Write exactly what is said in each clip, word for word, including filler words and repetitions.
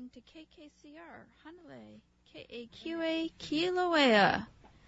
listening to K K C R, Hanalei, K A Q A, Kilauea.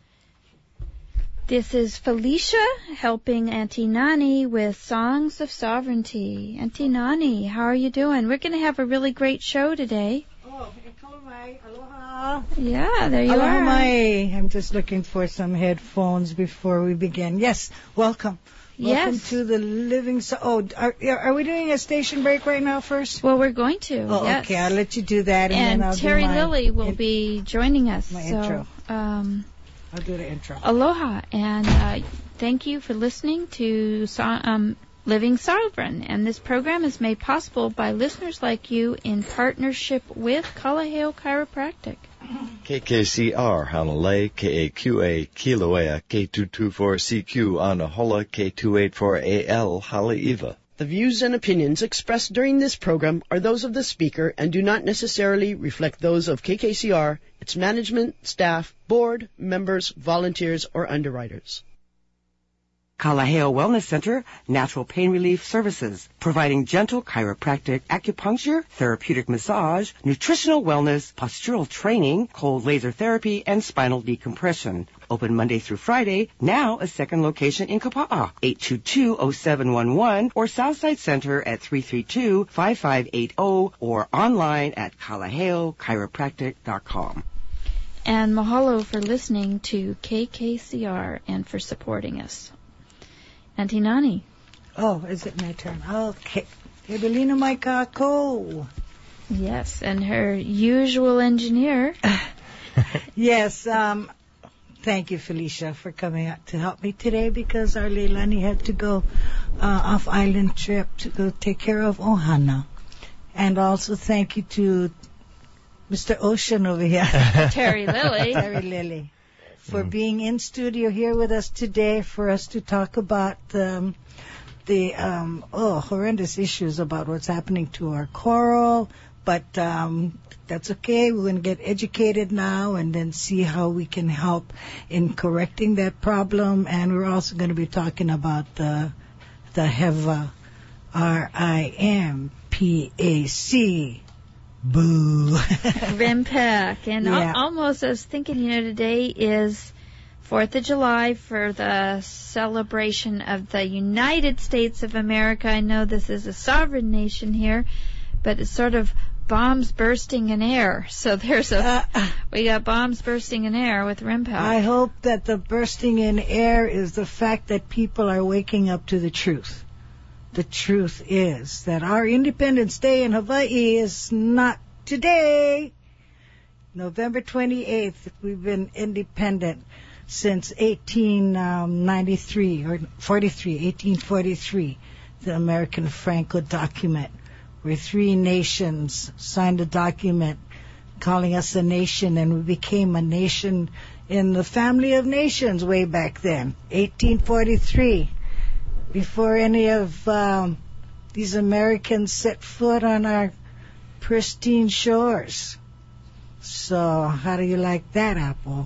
This is Felicia helping Auntie Nani with Songs of Sovereignty. Auntie Nani, how are you doing? We're going to have a really great show today. Oh, aloha. Aloha. Yeah, there you aloha are. Mai. I'm just looking for some headphones before we begin. Yes, welcome. Welcome Yes. to the living... So- oh, are, are we doing a station break right now first? Well, we're going to. Oh, yes. okay. I'll let you do that. And, And then I'll Terry do my Lilly will in- be joining us. my so, intro. Um, I'll do the intro. Aloha, and uh, thank you for listening to so- um, Living Sovereign. And this program is made possible by listeners like you in partnership with Kalaheo Chiropractic. K K C R, Hanalei, K A Q A, Kilauea, K two two four C Q, Anahola, K two eight four A L, Haleiwa. The views and opinions expressed during this program are those of the speaker and do not necessarily reflect those of K K C R, its management, staff, board, members, volunteers, or underwriters. Kalaheo Wellness Center, Natural Pain Relief Services, providing gentle chiropractic acupuncture, therapeutic massage, nutritional wellness, postural training, cold laser therapy, and spinal decompression. Open Monday through Friday, now a second location in Kapa'a, eight two two, oh seven one one, or Southside Center at three three two, five five eight zero, or online at kalaheo chiropractic dot com. And mahalo for listening to K K C R and for supporting us. Auntie Nani. Oh, is it my turn? Okay. Ebelina Maikako. Yes, and her usual engineer. Yes, um, thank you, Felicia, for coming out to help me today because our Leilani had to go uh, off-island trip to go take care of Ohana. And also thank you to Mister Ocean over here. Terry Lilly. Terry Lilly. For being in studio here with us today for us to talk about um, the um, oh horrendous issues about what's happening to our coral. But um, that's okay. We're going to get educated now and then see how we can help in correcting that problem. And we're also going to be talking about the the HEVA, R I M P A C. Boo. Rimpac. And Yeah. al- almost, I was thinking, you know, today is fourth of July for the celebration of the United States of America. I know this is a sovereign nation here, but it's sort of bombs bursting in air. So there's a, Uh, we got bombs bursting in air with Rimpac. I hope that the bursting in air is the fact that people are waking up to the truth. The truth is that our Independence Day in Hawaii is not today. November twenty-eighth, we've been independent since eighteen ninety-three, or forty-three, eighteen forty-three, the American Franco document, where three nations signed a document calling us a nation, and we became a nation in the family of nations way back then, eighteen forty-three. Before any of um, these Americans set foot on our pristine shores. So, how do you like that, Apple?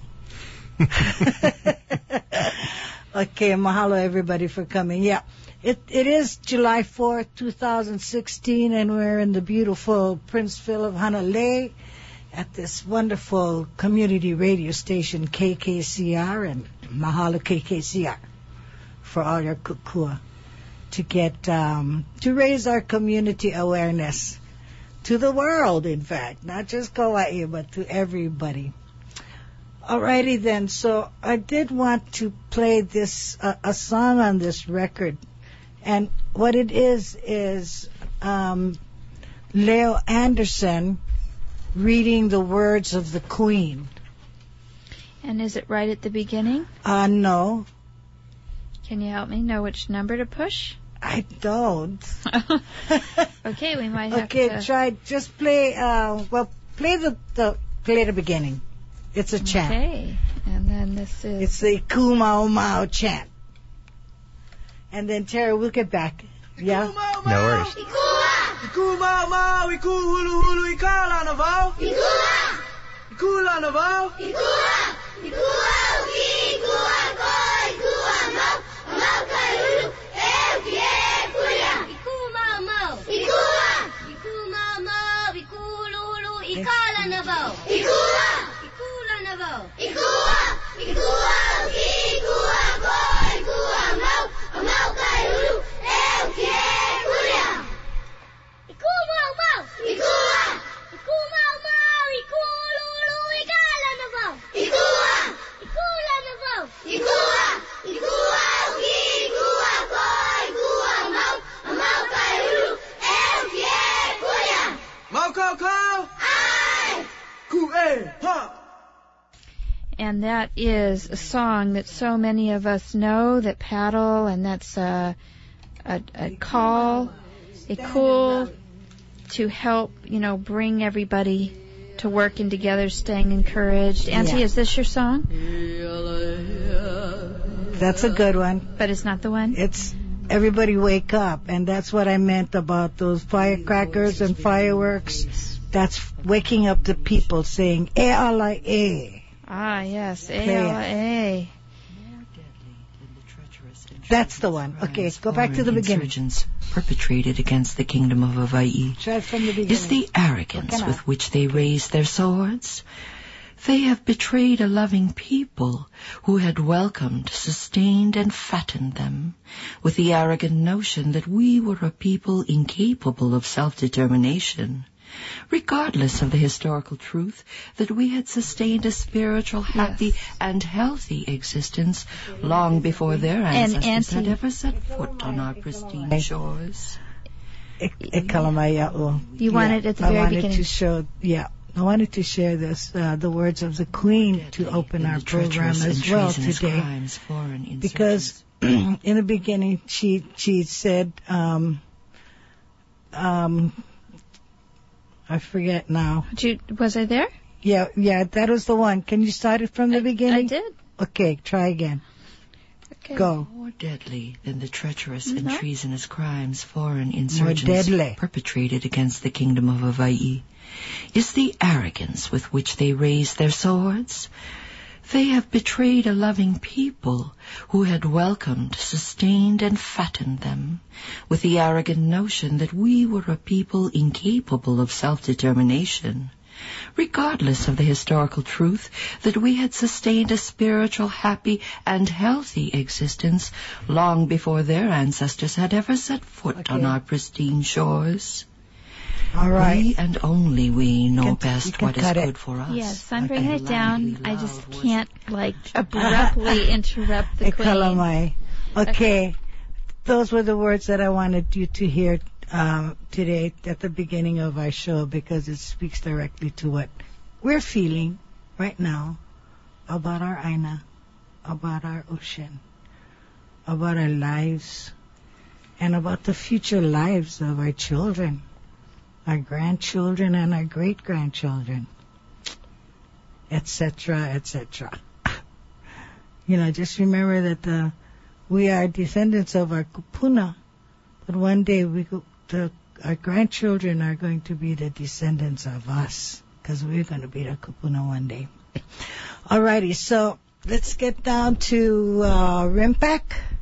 Okay, mahalo everybody for coming. Yeah, it it is July fourth, twenty sixteen, and we're in the beautiful Princeville of Hanalei at this wonderful community radio station, K K C R, and mahalo K K C R. For all your kukua, to get um, to raise our community awareness to the world, in fact, not just Kauai, but to everybody. Alrighty then, so I did want to play this uh, a song on this record, and what it is is um, Leo Anderson reading the words of the Queen. And is it right at the beginning? Uh, no, Can you help me know which number to push? I don't. Okay, we might have Okay, to... try, just play, uh, well, play the, the, play the beginning. It's a chant. Okay, and then this is... It's the Kumau Mau chant. And then, Terry, we'll get back. Yeah? No worries. Iku mau mau, iku hulu hulu, ikala na vau. Ikula. Ikula na vau. Ikula. Ikula uki, ikua ko, ikua mau. Mau kai hulu, e uki e kuya. Iku mau mau. Ikua. Iku mau mau, iku hulu hulu, Ikala na vo. Ikula. Ikula na vo. Ikua. Ikua uki. Ikua ko. Ikua mau. Mau kai hulu. Eu ke kulia. Iku mau mau. Ikua. Iku mau mau. Iku lulu. Ikala na vo. Ikua. Ikula na vo. Ikua. Ikua uki. Ikua ko. Ikua mau. Mau kai hulu. Eu ke kulia. Mau kau kau. Ai. Ku e ha. And that is a song that so many of us know that paddle, and that's a, a, a call, a call to help, you know, bring everybody to working together, staying encouraged. Auntie, Yeah. is this your song? That's a good one. But it's not the one? It's everybody wake up, and that's what I meant about those firecrackers and fireworks. That's waking up the people saying, E ala e. Ah, yes. A Play it. L A. That's the one. Okay, go back to the beginning. Insurgents perpetrated against the kingdom of Hawaii Try it from the beginning. is the arrogance Okay, with which they raised their swords. They have betrayed a loving people who had welcomed, sustained, and fattened them, with the arrogant notion that we were a people incapable of self-determination, regardless of the historical truth that we had sustained a spiritual, happy, Yes. and healthy existence long before their And ancestors had Auntie- ever set foot on our pristine shores. E- e kalamaya o. You wanted at the I very wanted beginning. to show, yeah, I wanted to share this, uh, the words of the Queen to open In our the program treacherous as and well treasonous today. crimes, foreign insurgents. Because in the beginning she she said, um, um, I forget now. Did you, was I there? Yeah, yeah, that was the one. Can you start it from the I, beginning? I did. Okay, try again. Okay. Go. More deadly than the treacherous Mhm. and treasonous crimes foreign insurgents deadly. perpetrated against the kingdom of Hawaii is the arrogance with which they raised their swords. They have betrayed a loving people who had welcomed, sustained, and fattened them, with the arrogant notion that we were a people incapable of self-determination, regardless of the historical truth that we had sustained a spiritual, happy, and healthy existence long before their ancestors had ever set foot Okay. on our pristine shores. All right. We and only we know You can- you best can what is cut it. good for us. Yes, I'm Okay. bringing it down. Loudly I just loud was can't, like, abruptly interrupt the E Queen. kalamai. Okay, those were the words that I wanted you to hear um, today at the beginning of our show, because it speaks directly to what we're feeling right now about our Aina, about our ocean, about our lives, and about the future lives of our children, our grandchildren, and our great-grandchildren, et cetera, et cetera. You know, just remember that the, we are descendants of our kupuna, but one day we go, the, our grandchildren are going to be the descendants of us, because we're going to be the kupuna one day. Alrighty, so let's get down to uh, Rimpak.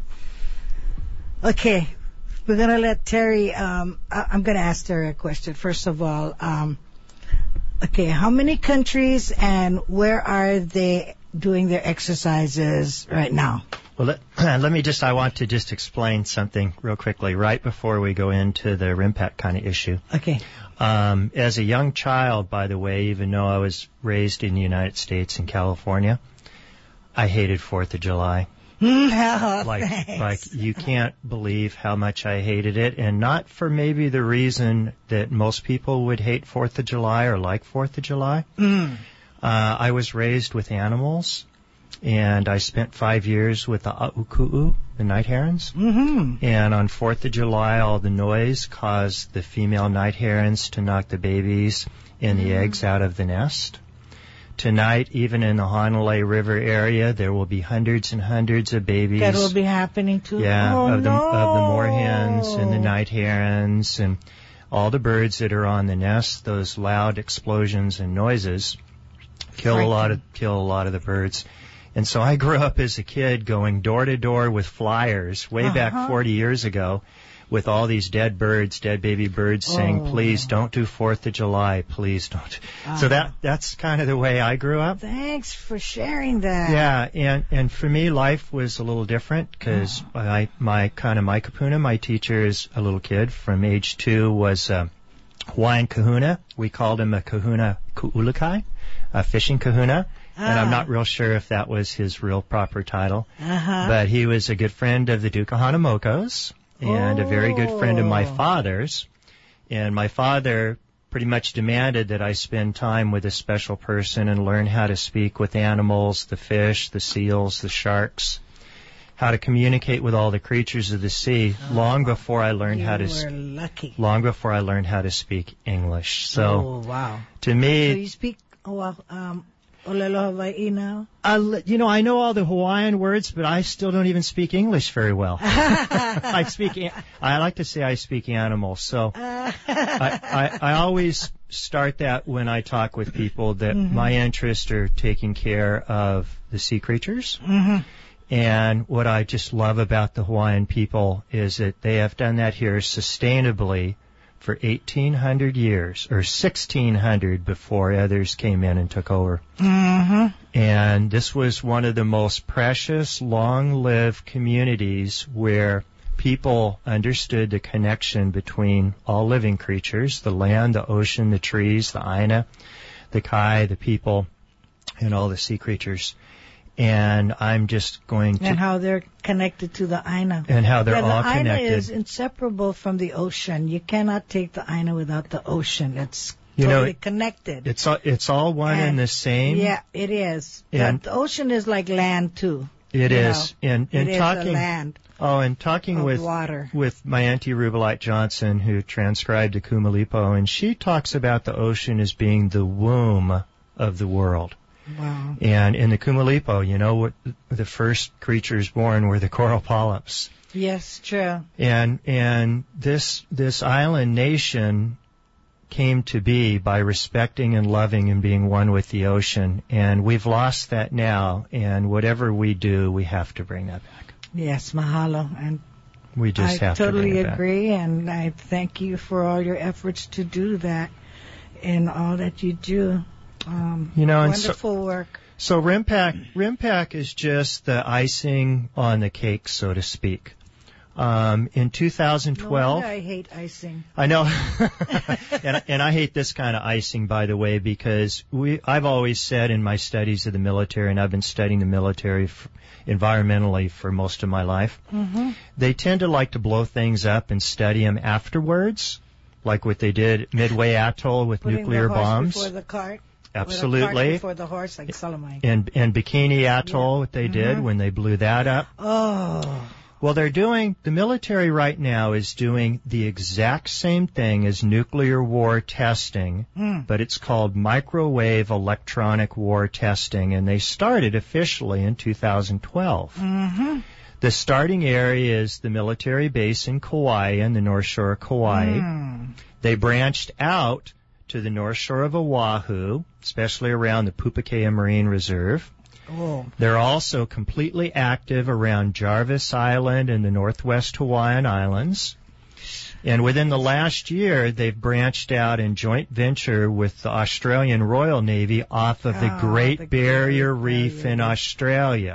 Okay, we're going to let Terry, um, I, I'm going to ask Terry a question. First of all, um, okay, how many countries and where are they doing their exercises right now? Well, let, let me just, I want to just explain something real quickly right before we go into the RIMPAC kind of issue. Okay. Um, as a young child, by the way, even though I was raised in the United States in California, I hated Fourth of July. Oh, like, thanks. like you can't believe how much I hated it, and not for maybe the reason that most people would hate Fourth of July or like Fourth of July. Mm. Uh, I was raised with animals, and I spent five years with the a'uku'u, the night herons. Mm-hmm. And on Fourth of July, all the noise caused the female night herons to knock the babies and the eggs out of the nest. Tonight, even in the Honolulu River area, there will be hundreds and hundreds of babies. That will be happening too. Yeah, oh, of the no. of the moorhens and the night herons and all the birds that are on the nest. Those loud explosions and noises kill a lot of kill a lot of the birds. And so I grew up as a kid going door to door with flyers way Uh-huh. back forty years ago, with all these dead birds, dead baby birds saying, Oh. please don't do fourth of July, please don't. Ah. So that that's kind of the way I grew up. Thanks for sharing that. Yeah, and, and for me, life was a little different because Oh. I my kind of my kapuna, my teacher as a little kid from age two was a Hawaiian kahuna. We called him a kahuna ku'ulakai, a fishing kahuna. And I'm Ah. not real sure if that was his real proper title. Uh-huh. But he was a good friend of the Duke of Hanamokos and a very good friend of my Oh. father's. And my father pretty much demanded that I spend time with a special person and learn how to speak with animals, the fish, the seals, the sharks, how to communicate with all the creatures of the sea long before I learned you how to were s- lucky. long before I learned how to speak English. So oh, wow. to So me, you speak oh, well, um, Olelo Hawaii now? I, li- you know, I know all the Hawaiian words, but I still don't even speak English very well. I speak, a- I like to say I speak animal. So I, I, I always start that when I talk with people that Mhm. my interests are taking care of the sea creatures. Mm-hmm. And what I just love about the Hawaiian people is that they have done that here sustainably for eighteen hundred years, or sixteen hundred before others came in and took over. Mm-hmm. And this was one of the most precious, long-lived communities where people understood the connection between all living creatures, the land, the ocean, the trees, the aina, the kai, the people, and all the sea creatures. And I'm just going to... And how they're connected to the Aina. and how they're yeah, all the Aina connected. is inseparable from the ocean. You cannot take the Aina without the ocean. It's You know, totally connected. It's all, it's all one and, And- the same. Yeah, it is. And- But the ocean is like land too. It you is. know. And, and it talking, is a land oh, and talking of with water. with my auntie Rubelite Johnson, who transcribed the Kumalipo, and she talks about the ocean as being the womb of the world. Wow. And in the Kumalipo, you know, what the first creatures born were the coral polyps. Yes, true. And and this this island nation came to be by respecting and loving and being one with the ocean. And we've lost that now. And whatever we do, we have to bring that back. Yes, mahalo. And We just I have to totally bring it back. agree, and I thank you for all your efforts to do that and all that you do. Um, You know, and so- wonderful work. So RIMPAC, RIMPAC is just the icing on the cake, so to speak. Um, in two thousand No twelve, wonder I hate icing. I know, and, and I hate this kind of icing, by the way, because we, I've always said in my studies of the military, and I've been studying the military f- environmentally for most of my life, Mm-hmm. they tend to like to blow things up and study them afterwards, like what they did at Midway Atoll with Putting nuclear the horse bombs. before the cart. Or the cart Absolutely. before the horse, like Solomon. And, and Bikini Atoll, Yeah. what they did Mhm. when they blew that up. Oh. Well, they're doing, the military right now is doing the exact same thing as nuclear war testing, Mm. but it's called microwave electronic war testing, and they started officially in two thousand twelve. Mm-hmm. The starting area is the military base in Kauai, in the North Shore of Kauai. Mm. They branched out to the North Shore of Oahu, especially around the Pupukea Marine Reserve. Oh. They're also completely active around Jarvis Island and the Northwest Hawaiian Islands. And within the last year, they've branched out in joint venture with the Australian Royal Navy off of the Oh, Great the Barrier Great Reef Barrier in Reef. Australia.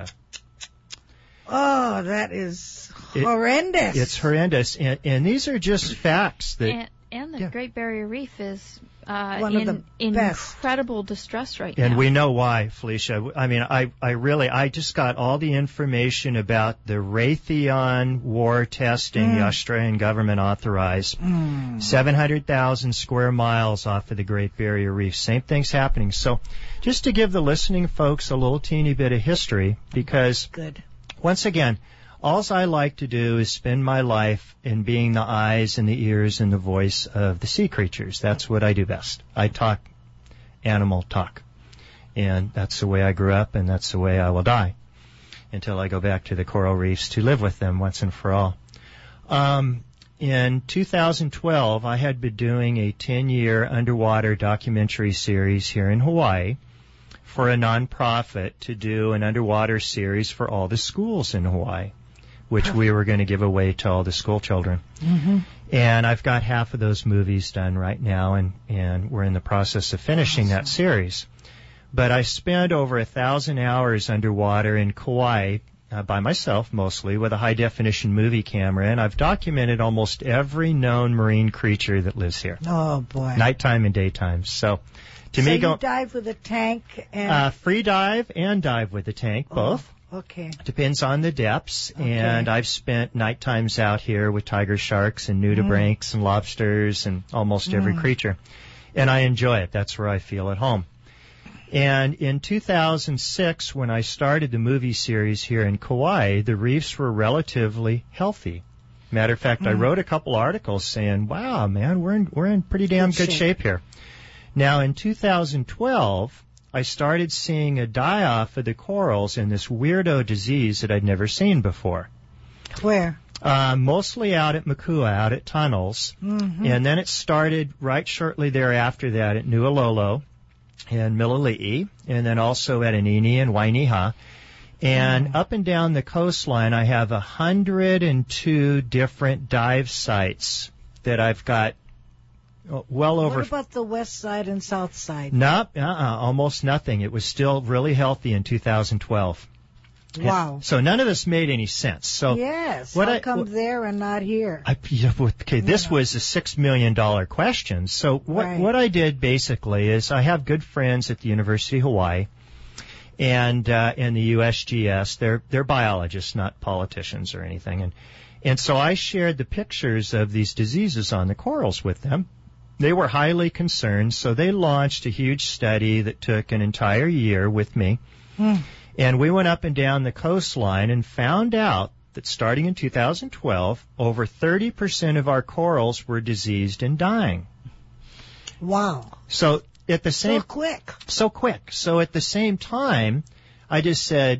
Oh, that is It- horrendous. It's horrendous. And, and these are just facts that... And, and the Yeah. Great Barrier Reef is uh, One of in, the in best. incredible distress right And now. we know why, Felicia. I mean, I, I really, I just got all the information about the Raytheon war testing the Mm. Australian government authorized. Mm. seven hundred thousand square miles off of the Great Barrier Reef. Same thing's happening. So just to give the listening folks a little teeny bit of history, because Good. once again, all I like to do is spend my life in being the eyes and the ears and the voice of the sea creatures. That's what I do best. I talk animal talk. And that's the way I grew up, and that's the way I will die until I go back to the coral reefs to live with them once and for all. Um, in two thousand twelve, I had been doing a ten-year underwater documentary series here in Hawaii for a nonprofit to do an underwater series for all the schools in Hawaii. which we were going to give away to all the school children. Mm-hmm. And I've got half of those movies done right now, and, and we're in the process of finishing awesome. that series. But I spent over a thousand hours underwater in Kauai, uh, by myself mostly, with a high-definition movie camera, and I've documented almost every known marine creature that lives here. Oh, boy. Nighttime and daytime. So, to so me, you go, dive with a tank? And uh, free dive and dive with the tank, both. Oh. Okay. Depends on the depths, okay. and I've spent night times out here with tiger sharks and nudibranchs mm. and lobsters and almost mm. every creature. And I enjoy it. That's where I feel at home. And in two thousand six, when I started the movie series here in Kauai, the reefs were relatively healthy. Matter of fact, mm. I wrote a couple articles saying, wow, man, we're in, we're in pretty damn good, good shape. shape here. Now, in two thousand twelve, I started seeing a die-off of the corals in this weirdo disease that I'd never seen before. Where? Uh, mostly out at Makua, out at Tunnels. Mm-hmm. And then it started right shortly thereafter that at Nuololo and Milili'i, and then also at Anini and Wainiha. And mm. up and down the coastline, I have one hundred two different dive sites that I've got well over... What about the west side and south side? No, uh-uh, almost nothing. It was still really healthy in two thousand twelve. Wow. And so none of this made any sense. So yes. What How I, come what, there and not here? I, yeah, okay, this yeah. was a six million dollar question. So what right. what I did basically is I have good friends at the University of Hawaii and uh, and the U S G S. They're they're biologists, not politicians or anything. And and so I shared the pictures of these diseases on the corals with them. They were highly concerned, so they launched a huge study that took an entire year with me. Hmm. And we went up and down the coastline and found out that starting in two thousand twelve, over thirty percent of our corals were diseased and dying. Wow. So at the same... So quick. So quick. So at the same time, I just said,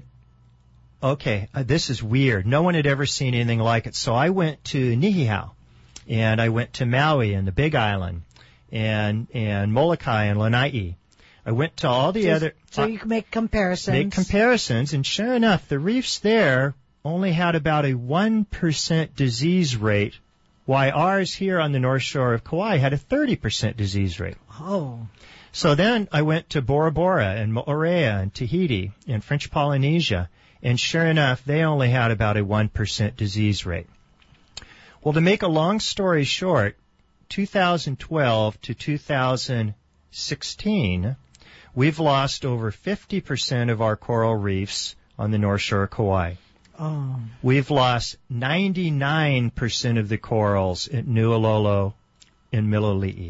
okay, uh, this is weird. No one had ever seen anything like it. So I went to Nihihau, and I went to Maui and the Big Island, and and Molokai and Lanai. I went to all the Just, other... So you can make comparisons. Make comparisons, and sure enough, the reefs there only had about a one percent disease rate, while ours here on the North Shore of Kauai had a thirty percent disease rate. Oh. So then I went to Bora Bora and Moorea and Tahiti and French Polynesia, and sure enough, they only had about a one percent disease rate. Well, to make a long story short, two thousand twelve to two thousand sixteen, we've lost over fifty percent of our coral reefs on the North Shore of Kauai. Oh. We've lost ninety-nine percent of the corals at Nuololo and Milili'i.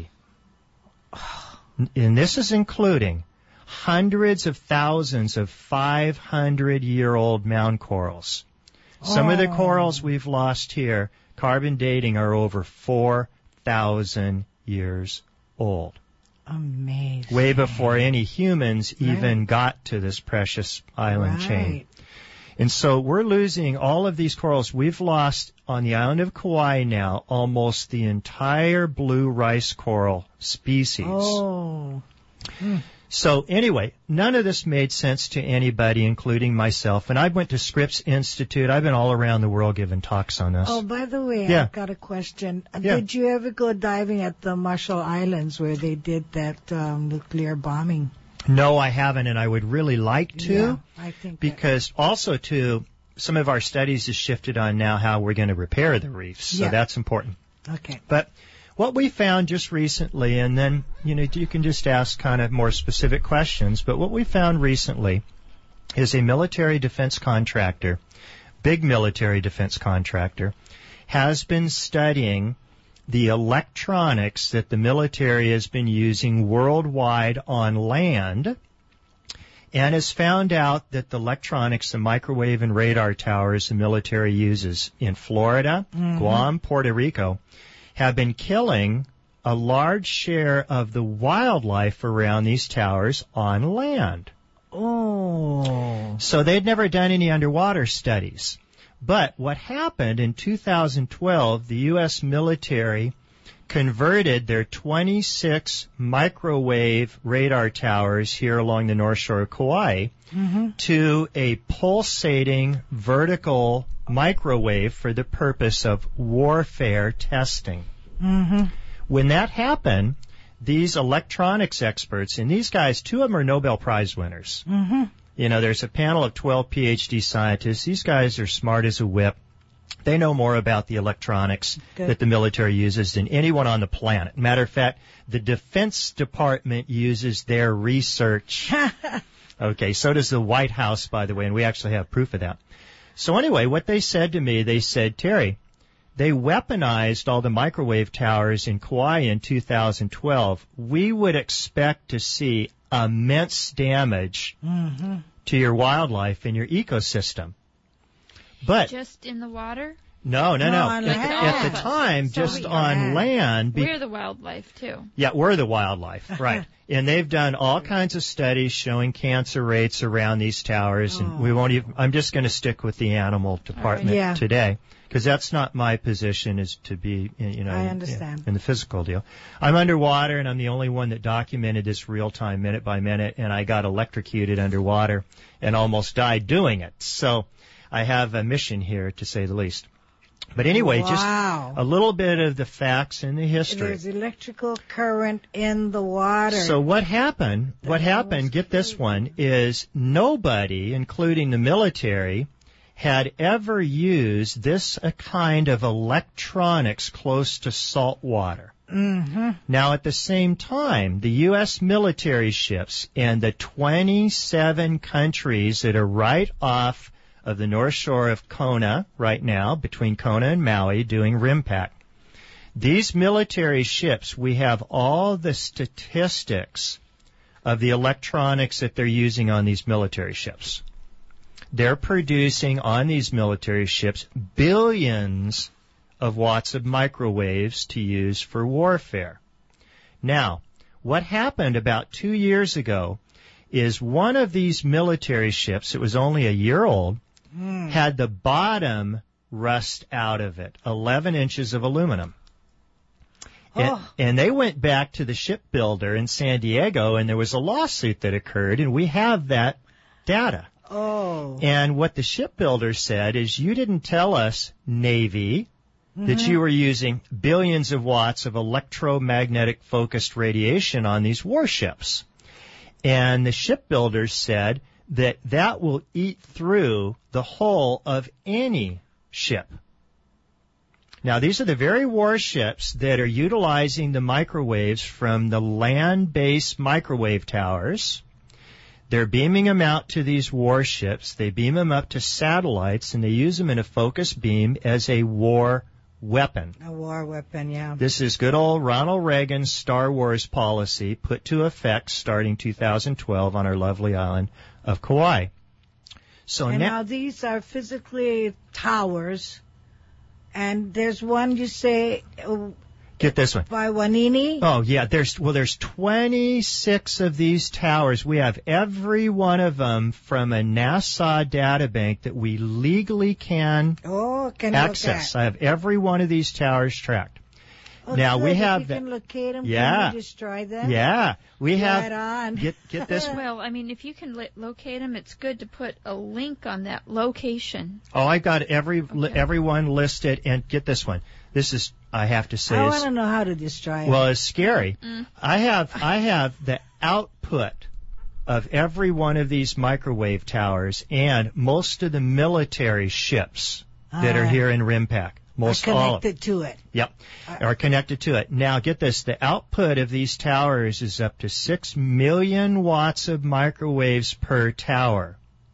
And this is including hundreds of thousands of five hundred year old mound corals. Some oh. of the corals we've lost here, carbon dating, are over four thousand years old. Amazing. Way before any humans right. even got to this precious island right. chain. And so we're losing all of these corals. We've lost on the island of Kauai now almost the entire blue rice coral species. Oh. Mm. So anyway, none of this made sense to anybody, including myself. And I went to Scripps Institute. I've been all around the world giving talks on this. Oh, by the way, yeah. I've got a question. Yeah. Did you ever go diving at the Marshall Islands where they did that um, nuclear bombing? No, I haven't, and I would really like to. Yeah, I think because that. also, too, some of our studies have shifted on now how we're going to repair the reefs. So yeah. that's important. Okay. But what we found just recently, and then, you know, you can just ask kind of more specific questions, but what we found recently is a military defense contractor, big military defense contractor, has been studying the electronics that the military has been using worldwide on land, and has found out that the electronics, the microwave and radar towers the military uses in Florida, mm-hmm. Guam, Puerto Rico, have been killing a large share of the wildlife around these towers on land. Oh. So they'd never done any underwater studies. But what happened in two thousand twelve, the U S military converted their twenty-six microwave radar towers here along the North Shore of Kauai mm-hmm. to a pulsating vertical microwave for the purpose of warfare testing. Mm-hmm. When that happened, these electronics experts, and these guys, two of them are Nobel Prize winners. Mm-hmm. You know, there's a panel of twelve P H D scientists. These guys are smart as a whip. They know more about the electronics Good. that the military uses than anyone on the planet. Matter of fact, the Defense Department uses their research. Okay, so does the White House, by the way, and we actually have proof of that. So anyway, what they said to me, they said, Terry, they weaponized all the microwave towers in Kauai in two thousand twelve. We would expect to see immense damage Mm-hmm. to your wildlife and your ecosystem. But Just in the water? no, no, No, no. on At, land. at the time, So just we- on land. be- We're the wildlife, too. Yeah, we're the wildlife, right. And they've done all kinds of studies showing cancer rates around these towers, and Oh. we won't even, I'm just going to stick with the animal department Yeah. today, because that's not my position, is to be, you know, I in- understand. in the physical deal. I'm underwater, and I'm the only one that documented this real time, minute by minute, and I got electrocuted underwater and almost died doing it. So I have a mission here, to say the least. But anyway, Wow. just a little bit of the facts and the history. There's electrical current in the water. So what happened, what happened, get this one, is nobody, including the military, had ever used this a kind of electronics close to salt water. Mm-hmm. Now, at the same time, the U S military ships and the twenty-seven countries that are right off of the north shore of Kona right now, between Kona and Maui, doing RIMPAC. These military ships, we have all the statistics of the electronics that they're using on these military ships. They're producing on these military ships billions of watts of microwaves to use for warfare. Now, what happened about two years ago is one of these military ships, it was only a year old, Mm. had the bottom rust out of it, eleven inches of aluminum. And, Oh. and they went back to the shipbuilder in San Diego, and there was a lawsuit that occurred, and we have that data. Oh. And what the shipbuilder said is, you didn't tell us, Navy, that you were using billions of watts of electromagnetic focused radiation on these warships. And the shipbuilders said that that will eat through the hull of any ship. Now, these are the very warships that are utilizing the microwaves from the land-based microwave towers. They're beaming them out to these warships. They beam them up to satellites, and they use them in a focused beam as a war weapon. A war weapon, yeah. This is good old Ronald Reagan's Star Wars policy put to effect starting two thousand twelve on our lovely island of Kauai. So And now, now these are physically towers, and there's one you say uh, get this one. by Wanini. Oh yeah, there's well, there's twenty-six of these towers. We have every one of them from a NASA databank that we legally can Oh, can access. you I have every one of these towers tracked. look at? Oh, now, we good. If have you the- can locate them. Yeah. Can you destroy them? Yeah, we have. Right on. Get get this. Well, I mean, if you can li- locate them, it's good to put a link on that location. Oh, I got every li- Okay. everyone listed, and get this one. This is, I have to say, I is, want to know how to destroy them. well, it's scary. Mm. I have I have the output of every one of these microwave towers and most of the military ships that are Ah. here in RIMPAC. Most are all of them. connected to it. Yep, are connected to it. Now, get this. The output of these towers is up to six million watts of microwaves per tower.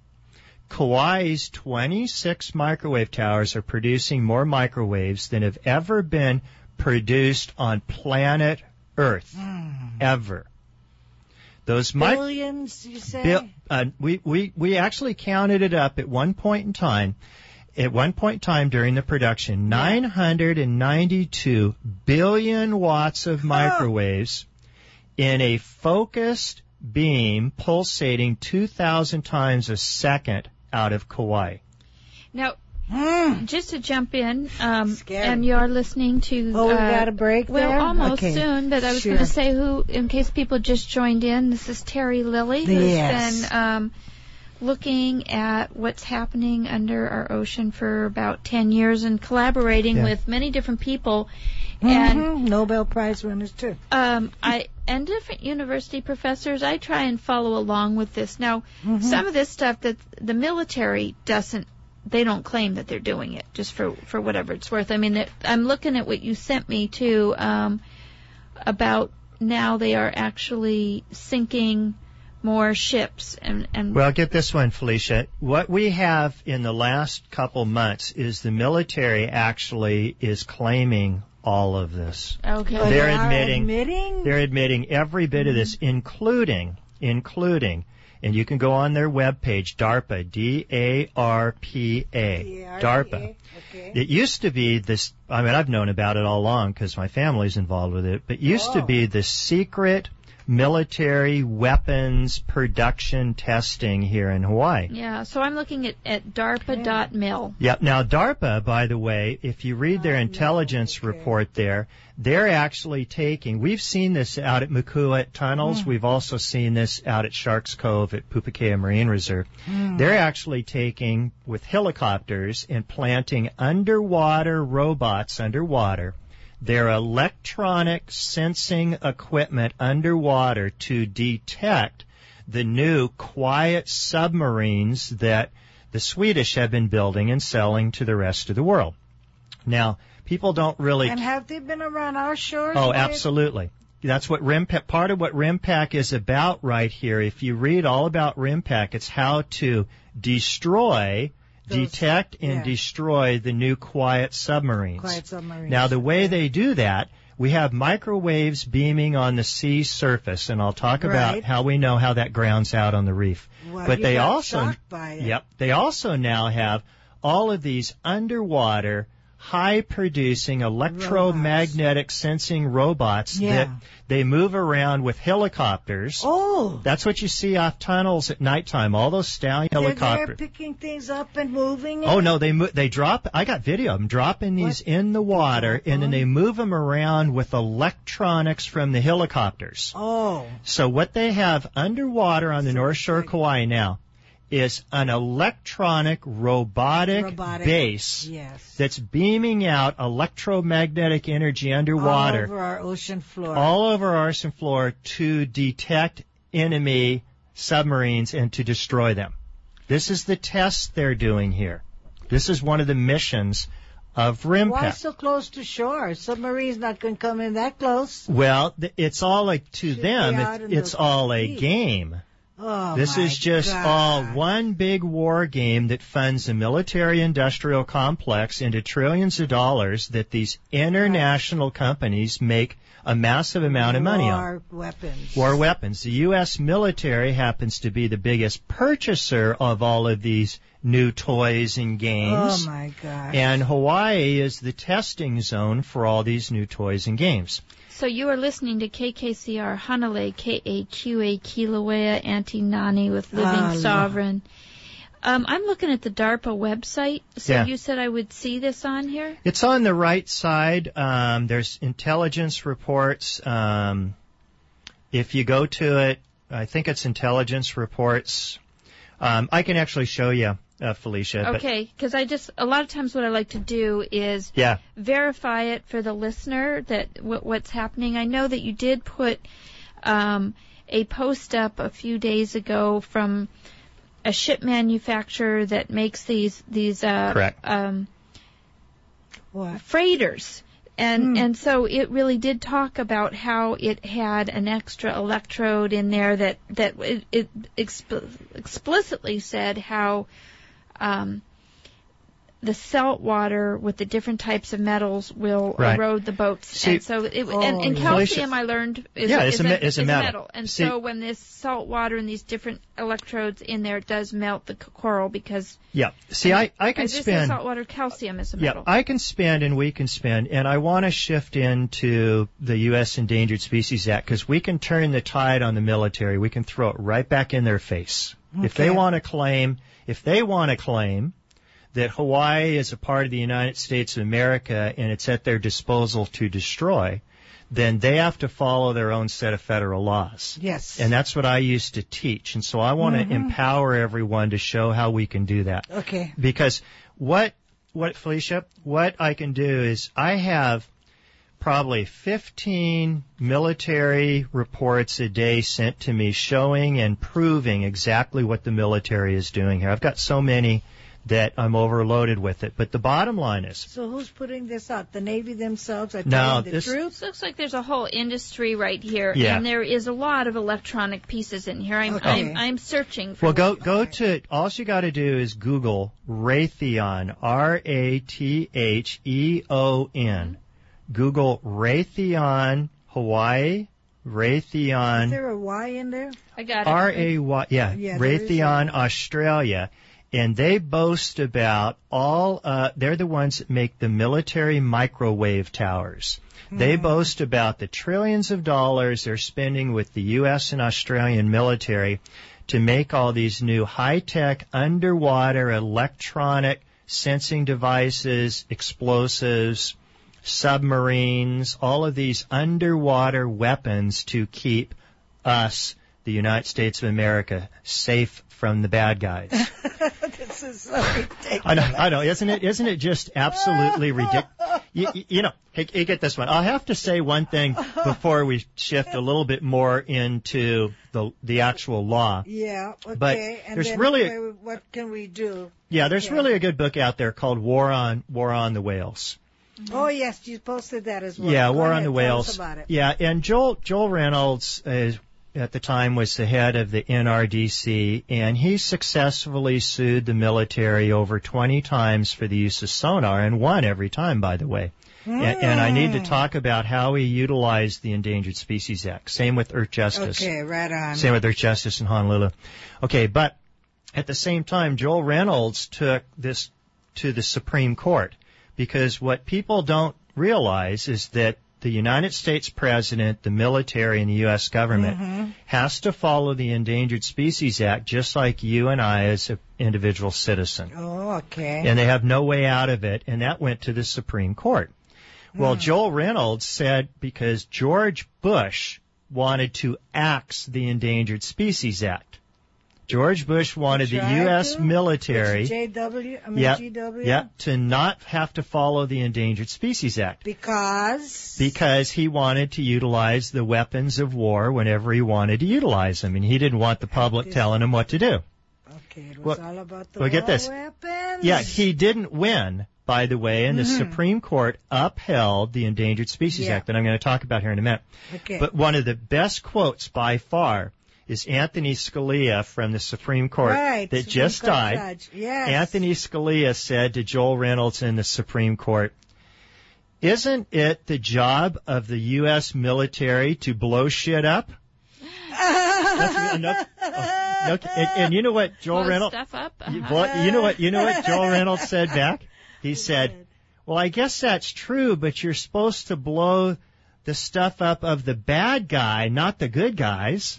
Kauai's twenty-six microwave towers are producing more microwaves than have ever been produced on planet Earth, ever. Those mic- Billions, you say? Bill, uh, we, we, we actually counted it up at one point in time. At one point in time during the production, nine hundred ninety-two billion watts of microwaves in a focused beam pulsating two thousand times a second out of Kauai. Now, Mm. just to jump in, um, Scary. and you're listening to. Oh, we uh, got a break Well, there? almost Okay. soon, but I was Sure. going to say who, in case people just joined in, this is Terry Lilly, who's Yes. been um, looking at what's happening under our ocean for about ten years and collaborating Yeah. with many different people. Mm-hmm. And Nobel Prize winners too. um, I and different university professors, I try and follow along with this. Now, Mhm. some of this stuff that the military doesn't, they don't claim that they're doing it, just for, for whatever it's worth. I mean, that- I'm looking at what you sent me too, um, about now they are actually sinking more ships and, and Well, get this one, Felicia. What we have in the last couple months is the military actually is claiming all of this. okay. But They're they are admitting- admitting. They're admitting every bit of this, including, including, and you can go on their webpage, DARPA, D A R P A, DARPA. Okay. It used to be this, I mean, I've known about it all along because my family's involved with it, but it used to Oh. be the secret military weapons production testing here in Hawaii. Yeah, so I'm looking at, at DARPA dot mil. Yep. Now, DARPA, by the way, if you read their Oh, no. intelligence Okay. report there, they're actually taking, we've seen this out at Makuat Tunnels. Mm. We've also seen this out at Sharks Cove at Pupukea Marine Reserve. Mm. They're actually taking, with helicopters, and planting underwater robots underwater, their electronic sensing equipment underwater to detect the new quiet submarines that the Swedish have been building and selling to the rest of the world. Now, people don't really... And have they been around our shores? Oh, with- absolutely. That's what RIMPAC, part of what RIMPAC is about right here. If you read all about RIMPAC, it's how to destroy, Those- detect, and yeah. destroy the new quiet submarines. Quiet submarines. Now, the way they do that, we have microwaves beaming on the sea surface, and I'll talk about Right. how we know how that grounds out on the reef. Well, but you they got also, shocked by it. yep, they also now have all of these underwater, high-producing electromagnetic sensing robots Yeah. that they move around with helicopters. Oh. That's what you see off tunnels at nighttime. All those stallion They're helicopters. there picking things up and moving. Oh it? no, they mo- they drop. I got video of them dropping these What? in the water, and then Uh-huh. they move them around with electronics from the helicopters. Oh. So what they have underwater on the So North it's Shore of like- Kauai now is an electronic robotic, Robotic. base Yes. that's beaming out electromagnetic energy underwater All over our ocean floor. all over our ocean floor to detect enemy submarines and to destroy them. This is the test they're doing here. This is one of the missions of Why RIMPAC. so close to shore? Submarine's not going to come in that close. Well, th- it's all like to Should them, be out it, in it's the all a deep. game. Oh, This my is just God. all one big war game that funds the military-industrial complex into trillions of dollars that these international companies make a massive amount of money on. War weapons. War weapons. The U S military happens to be the biggest purchaser of all of these new toys and games. Oh, my God. And Hawaii is the testing zone for all these new toys and games. So you are listening to K K C R Hanalei, K A Q A Kilauea, Auntie Nani with Living Aloha. Sovereign. Um, I'm looking at the DARPA website. So Yeah. you said I would see this on here? It's on the right side. Um, there's intelligence reports. Um, if you go to it, I think it's intelligence reports. Um, I can actually show you, uh, Felicia. but- Okay, because I just, a lot of times what I like to do is yeah. verify it for the listener that w- what's happening. I know that you did put um, a post up a few days ago from a ship manufacturer that makes these these uh, Correct. um, What? freighters. And Hmm. and so it really did talk about how it had an extra electrode in there that that it, it exp- explicitly said how um, the salt water with the different types of metals will Right. erode the boats. See- and so it Oh, and, and yeah. calcium I learned is, Yeah, a, it's is, a me- a, is a is metal. And See- so when this salt water and these different electrodes in there, it does melt the c- coral because Yeah. See, I, I can as this is spend. saltwater, calcium is a Yeah, metal. I can spend and we can spend, and I want to shift into the U S Endangered Species Act because we can turn the tide on the military. We can throw it right back in their face. If they Okay. want to claim, if they want to claim that Hawaii is a part of the United States of America and it's at their disposal to destroy, then they have to follow their own set of federal laws. Yes. And that's what I used to teach. And so I want to Mm-hmm. empower everyone to show how we can do that. Okay. Because what, what, Felicia, what I can do is I have probably fifteen military reports a day sent to me showing and proving exactly what the military is doing here. I've got so many that I'm overloaded with it. But the bottom line is... So who's putting this out? The Navy themselves are No, telling the this- truth? This looks like there's a whole industry right here, Yeah. and there is a lot of electronic pieces in here. I'm Okay. I'm, I'm searching for. Well, go go to, all you got to do is Google Raytheon, R A T H E O N. Google Raytheon Hawaii, Is Raytheon, there a Y in there? I got it. R A Y, yeah, Yeah, there is Raytheon a- Australia. And they boast about all, uh, they're the ones that make the military microwave towers. They boast about the trillions of dollars they're spending with the U S and Australian military to make all these new high-tech underwater electronic sensing devices, explosives, submarines, all of these underwater weapons to keep us, the United States of America, safe from the bad guys. This is so ridiculous. I know, I know, isn't it? Isn't it just absolutely ridiculous? You, you, you know, hey, hey, get this one. I'll have to say one thing before we shift a little bit more into the the actual law. Yeah, okay. But and there's then really- where- what can we do? Yeah, there's Okay. really a good book out there called War on War on the Whales. Oh, yes, you posted that as well. Yeah, Go War ahead, on the tell Whales. us about it. Yeah, and Joel Joel Reynolds is, at the time was the head of the N R D C, and he successfully sued the military over twenty times for the use of sonar, and won every time, by the way. And, and I need to talk about how he utilized the Endangered Species Act. Same with Earth Justice. Okay, right on. Same with Earth Justice in Honolulu. Okay, but at the same time, Joel Reynolds took this to the Supreme Court, because what people don't realize is that the United States President, the military, and the U S government Mm-hmm. has to follow the Endangered Species Act just like you and I as an individual citizen. Oh, okay. And they have no way out of it, and that went to the Supreme Court. Well, Joel Reynolds said because George Bush wanted to axe the Endangered Species Act. George Bush wanted the Tried U S to? military It's J W, I mean Yep, G W? yep, to not have to follow the Endangered Species Act Because? because he wanted to utilize the weapons of war whenever he wanted to utilize them, and he didn't want the public telling him what to do. Okay, it was Well- all about the well, get war this. weapons. Yeah, he didn't win, by the way, and the Supreme Court upheld the Endangered Species Yeah. Act that I'm going to talk about here in a minute. Okay. But one of the best quotes by far is Anthony Scalia from the Supreme Court right. that Supreme just Court died. Judge. Yes. Anthony Scalia said to Joel Reynolds in the Supreme Court, "Isn't it the job of the U S military to blow shit up?" That's- no- oh, no- and, and you know what Joel Blow Reynolds? stuff up. You, Uh-huh. blow- you know what? You know what Joel Reynolds said back? He said, "Well, I guess that's true, but you're supposed to blow the stuff up of the bad guy, not the good guys."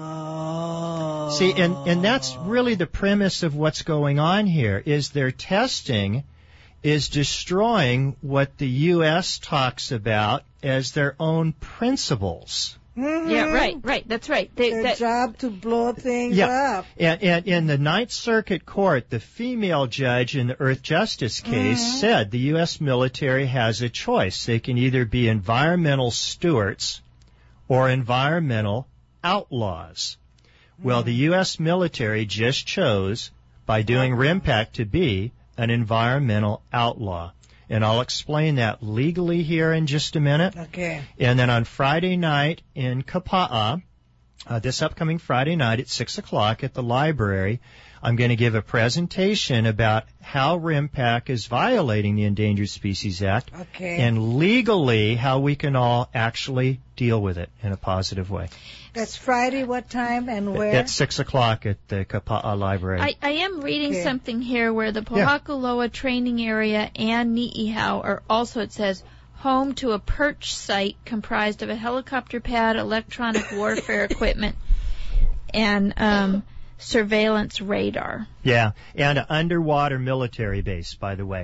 Oh. See, and, and that's really the premise of what's going on here, is their testing is destroying what the U S talks about as their own principles. Mhm. Yeah, right, right. That's right. They, Their that, job to blow things Yeah. up. And, and in the Ninth Circuit Court, the female judge in the Earth Justice case said the U S military has a choice. They can either be environmental stewards or environmental outlaws. Well, the U S military just chose, by doing RIMPAC, to be an environmental outlaw. And I'll explain that legally here in just a minute. Okay. And then on Friday night in Kapa'a, uh, this upcoming Friday night at six o'clock at the library, I'm going to give a presentation about how RIMPAC is violating the Endangered Species Act Okay. and legally how we can all actually deal with it in a positive way. That's Friday, what time and where? At six o'clock at the Kapa'a library. I, I am reading Okay. something here where the Yeah. Pohakaloa training area and Ni'ihau are also, it says, home to a perch site comprised of a helicopter pad, electronic warfare equipment, and um, surveillance radar. Yeah, and an underwater military base, by the way.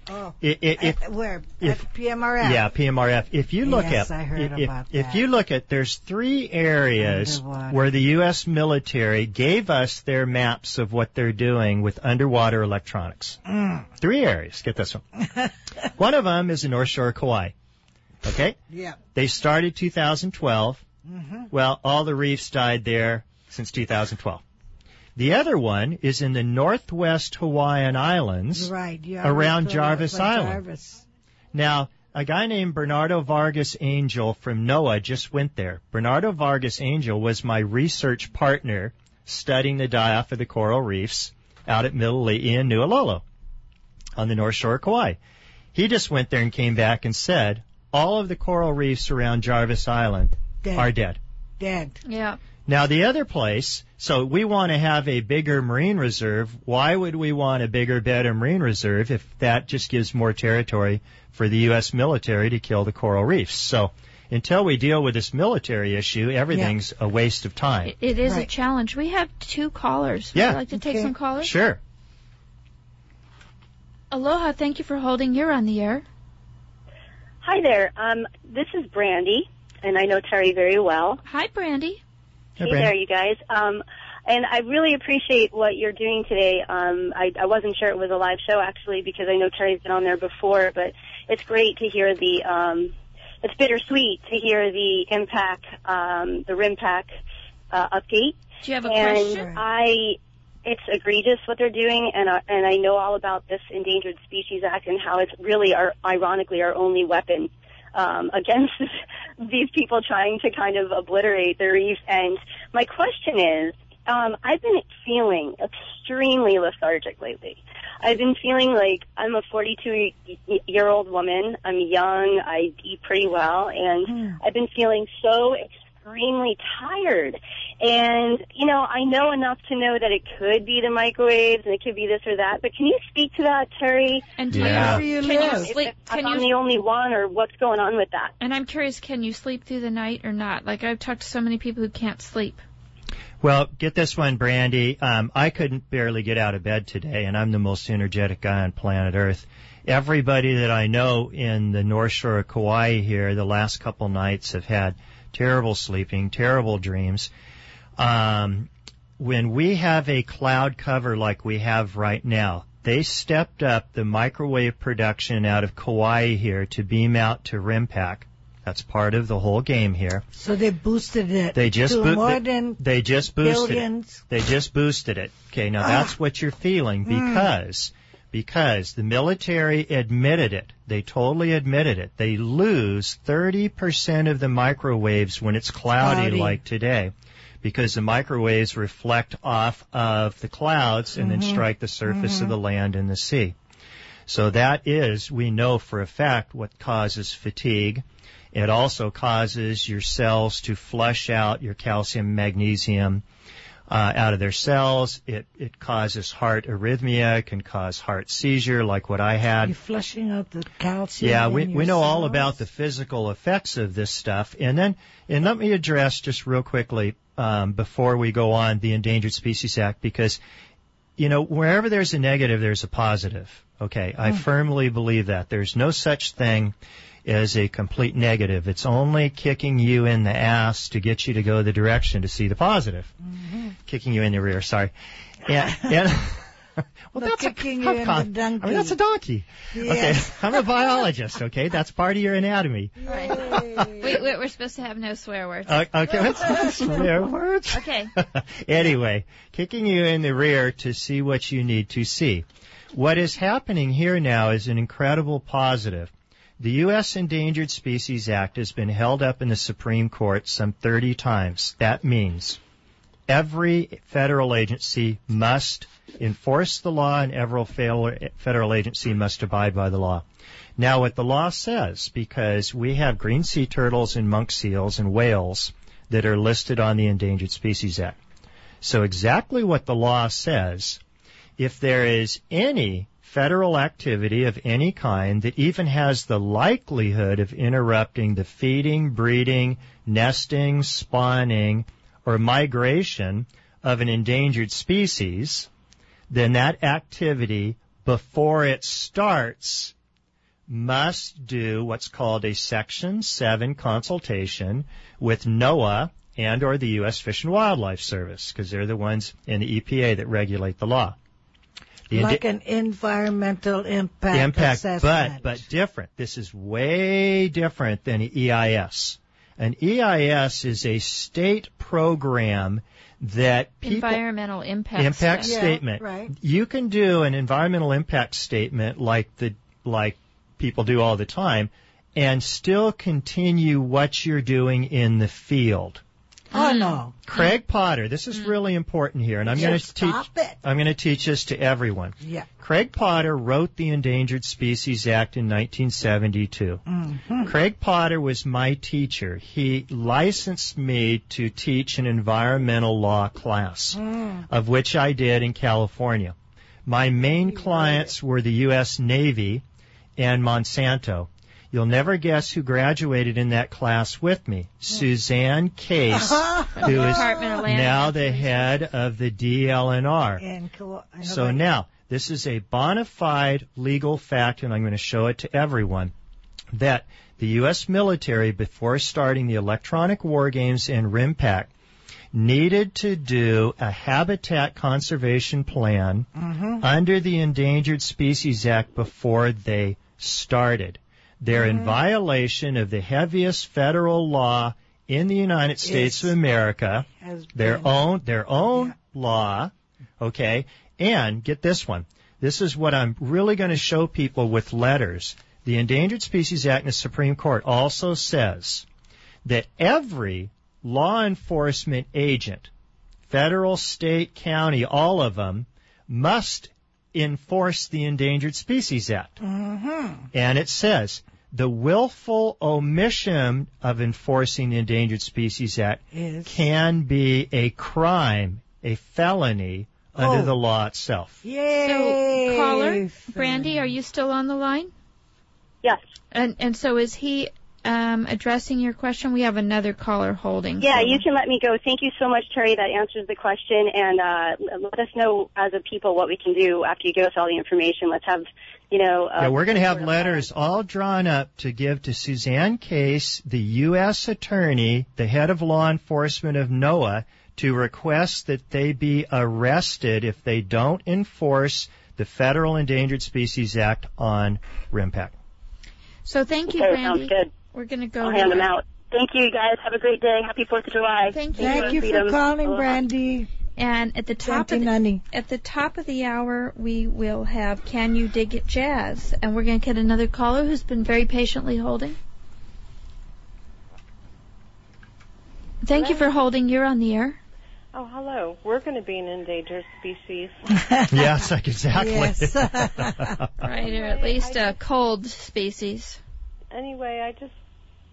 Oh, I- I- if, at, where? if- at P M R F? yeah, P M R F. If you look Yes, at, I heard if, about if that. you look at, there's three areas Underwater. where the U S military gave us their maps of what they're doing with underwater electronics. Mm. Three areas. Get this one. One of them is the North Shore of Kauai. Okay? Yeah. They started two thousand twelve. Mm-hmm. Well, all the reefs died there since two thousand twelve. The other one is in the northwest Hawaiian Islands, Right. Yeah, around right, Jarvis right, Island. Jarvis. Now, a guy named Bernardo Vargas Angel from NOAA just went there. Bernardo Vargas Angel was my research partner studying the die-off of the coral reefs out at Milili'i in Nu'ulolo on the North Shore of Kauai. He just went there and came back and said, all of the coral reefs around Jarvis Island Dead. are dead. Dead. Yeah. Now, the other place, so we want to have a bigger marine reserve. Why would we want a bigger, better marine reserve if that just gives more territory for the U S military to kill the coral reefs? So until we deal with this military issue, everything's a waste of time. It, it is a Right. challenge. We have two callers. Would Yeah. you like to take Okay. some callers? Sure. Aloha, thank you for holding. You're on the air. Hi there. Um, this is Brandy, and I know Terry very well. Hi, Brandy. Hey, Hey Brandy. there, you guys. Um, and I really appreciate what you're doing today. Um, I, I wasn't sure it was a live show, actually, because I know Terry's been on there before, but it's great to hear the, um, it's bittersweet to hear the impact, um, the RIMPAC uh, update. Do you have a and question? I, it's egregious what they're doing, and I, and I know all about this Endangered Species Act and how it's really, our, ironically, our only weapon um, against these people trying to kind of obliterate the reef. And my question is, um, I've been feeling extremely lethargic lately. I've been feeling like I'm a forty-two-year-old woman. I'm young. I eat pretty well, and Mm. I've been feeling so extremely tired. And, you know, I know enough to know that it could be the microwaves and it could be this or that, but can you speak to that, Terry? And do Yeah. Where do you you, can live? you sleep? If Can I'm you? the only one, or what's going on with that? And I'm curious, can you sleep through the night or not? Like, I've talked to so many people who can't sleep. Well, get this one, Brandy. Um, I couldn't barely get out of bed today, and I'm the most energetic guy on planet Earth. Everybody that I know in the North Shore of Kauai here the last couple nights have had terrible sleeping, terrible dreams. Um, when we have a cloud cover like we have right now, they stepped up the microwave production out of Kauai here to beam out to RIMPAC. That's part of the whole game here. So they boosted it They just to boo- more they- than They just boosted it. billions. They just boosted it. Okay, now that's what you're feeling because because the military admitted it. They totally admitted it. They lose thirty percent of the microwaves when it's cloudy, Cloudy. like today because the microwaves reflect off of the clouds and then strike the surface of the land and the sea. So that is, we know for a fact, what causes fatigue. It also causes your cells to flush out your calcium, magnesium uh, out of their cells. It it causes heart arrhythmia, can cause heart seizure like what I had. You're flushing out the calcium. Yeah, in we your we know all cells. about the physical effects of this stuff. And then, and let me address just real quickly um, before we go on the Endangered Species Act, because, you know, wherever there's a negative, there's a positive. Okay, I firmly believe that. There's no such thing as a complete negative. It's only kicking you in the ass to get you to go the direction to see the positive. Mm-hmm. Kicking you in the rear, sorry. And, and well, But that's kicking a, you in the donkey. I mean, that's a donkey. Yes. Okay, I'm a biologist, okay? That's part of your anatomy. Right. we, we, we're supposed to have no swear words. Uh, okay, let's swear words. Okay. Anyway, kicking you in the rear to see what you need to see. What is happening here now is an incredible positive. The U S Endangered Species Act has been held up in the Supreme Court some thirty times. That means every federal agency must enforce the law and every federal agency must abide by the law. Now, what the law says, because we have green sea turtles and monk seals and whales that are listed on the Endangered Species Act. So exactly what the law says, if there is any federal activity of any kind that even has the likelihood of interrupting the feeding, breeding, nesting, spawning, or migration of an endangered species, then that activity, before it starts, must do what's called a Section seven consultation with NOAA and or the U S Fish and Wildlife Service, because they're the ones in the E P A that regulate the law. The like indi- an environmental impact, impact assessment. but but different. This is way different than an E I S. An E I S is a state program that people... Environmental impact, impact stuff. statement. Yeah, right. You can do an environmental impact statement like the like people do all the time and still continue what you're doing in the field. Oh, no. Craig Potter, this is really important here, and I'm going to teach. Stop it. I'm going to teach this to everyone. Yeah. Craig Potter wrote the Endangered Species Act in nineteen seventy-two. Mm-hmm. Craig Potter was my teacher. He licensed me to teach an environmental law class, Mm. of which I did in California. My main clients were the U S Navy and Monsanto. You'll never guess who graduated in that class with me. Suzanne Case, who is Department of Land now the head of the D L N R. And co- I know So that- now, this is a bona fide legal fact, and I'm going to show it to everyone, that the U S military, before starting the electronic war games and RIMPAC, needed to do a habitat conservation plan Mhm. under the Endangered Species Act before they started. They're in violation of the heaviest federal law in the United States Yes. of America, has their been- own their own law, okay? And get this one. This is what I'm really going to show people with letters. The Endangered Species Act in the Supreme Court also says that every law enforcement agent, federal, state, county, all of them, must enforce the Endangered Species Act. Mhm. And it says the willful omission of enforcing the Endangered Species Act Is- can be a crime, a felony, under Oh. the law itself. Yay! So, caller, Brandy, are you still on the line? Yes. And and so is he um, addressing your question? We have another caller holding. Yeah, so- you can let me go. Thank you so much, Terry. That answers the question. And uh, let us know as a people what we can do after you give us all the information. Let's have, you know... Uh, Yeah, we're going to have sort of, letters all drawn up to give to Suzanne Case, the U S attorney, the head of law enforcement of NOAA, to request that they be arrested if they don't enforce the Federal Endangered Species Act on RIMPAC. So thank you, Okay, Brandy. sounds good. We're going to go. I'll hand to- them out. Thank you, guys. Have a great day. Happy fourth of July. Thank you. Thank you for Freedom. calling, Aloha. Brandy. And at the top of the, Gentilani. at the top of the hour, we will have Can You Dig It Jazz, and we're going to get another caller who's been very patiently holding. Thank you for holding. You're on the air. Oh, hello. We're going to be an endangered species. Yes, like exactly. Yes. Right, or at least a cold species. Anyway, I just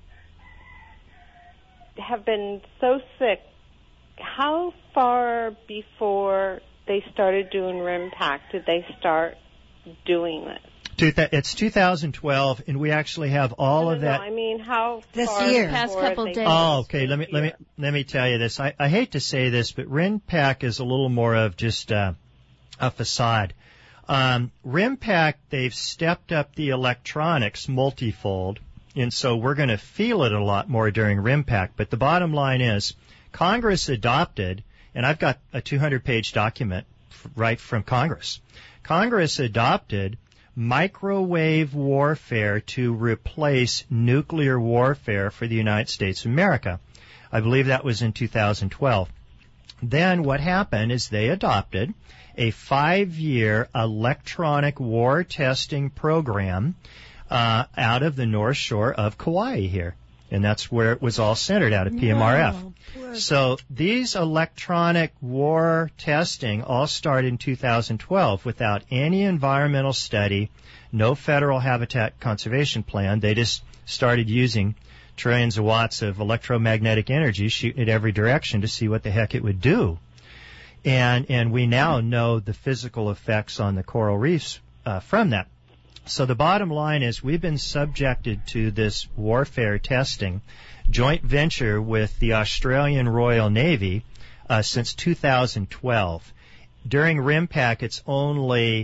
have been so sick. How far before they started doing RIMPAC did they start doing this? Two th- It's two thousand twelve, and we actually have all No, of no, that. no, I mean, how This far year. Past before couple they days. Oh, okay. Let me let me let me tell you this. I, I hate to say this, but RIMPAC is a little more of just uh, a facade. Um, RIMPAC, they've stepped up the electronics multifold, and so we're going to feel it a lot more during RIMPAC. But the bottom line is, Congress adopted, and I've got a two hundred page document f- right from Congress. Congress adopted microwave warfare to replace nuclear warfare for the United States of America. I believe that was in two thousand twelve. Then what happened is they adopted a five-year electronic war testing program uh, out of the North Shore of Kauai here. And that's where it was all centered out of P M R F. No, poor- So these electronic war testing all started in two thousand twelve without any environmental study, no federal habitat conservation plan. They just started using trillions of watts of electromagnetic energy, shooting it every direction to see what the heck it would do. And and we now know the physical effects on the coral reefs uh, from that. So the bottom line is we've been subjected to this warfare testing, joint venture with the Australian Royal Navy uh, since two thousand twelve. During RIMPAC, it's only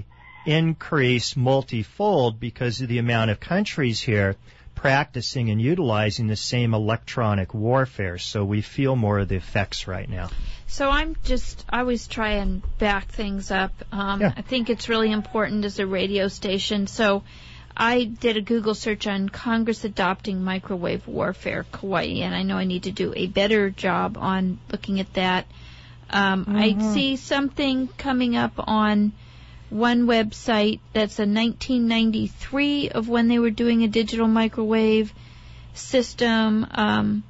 increase multifold because of the amount of countries here practicing and utilizing the same electronic warfare. So we feel more of the effects right now. So I'm just, I always try and back things up. Um, Yeah. I think it's really important as a radio station. So I did a Google search on Congress adopting microwave warfare, Kauai, and I know I need to do a better job on looking at that. Um, Mm-hmm. I see something coming up on one website that's a nineteen ninety-three of when they were doing a digital microwave system. Um,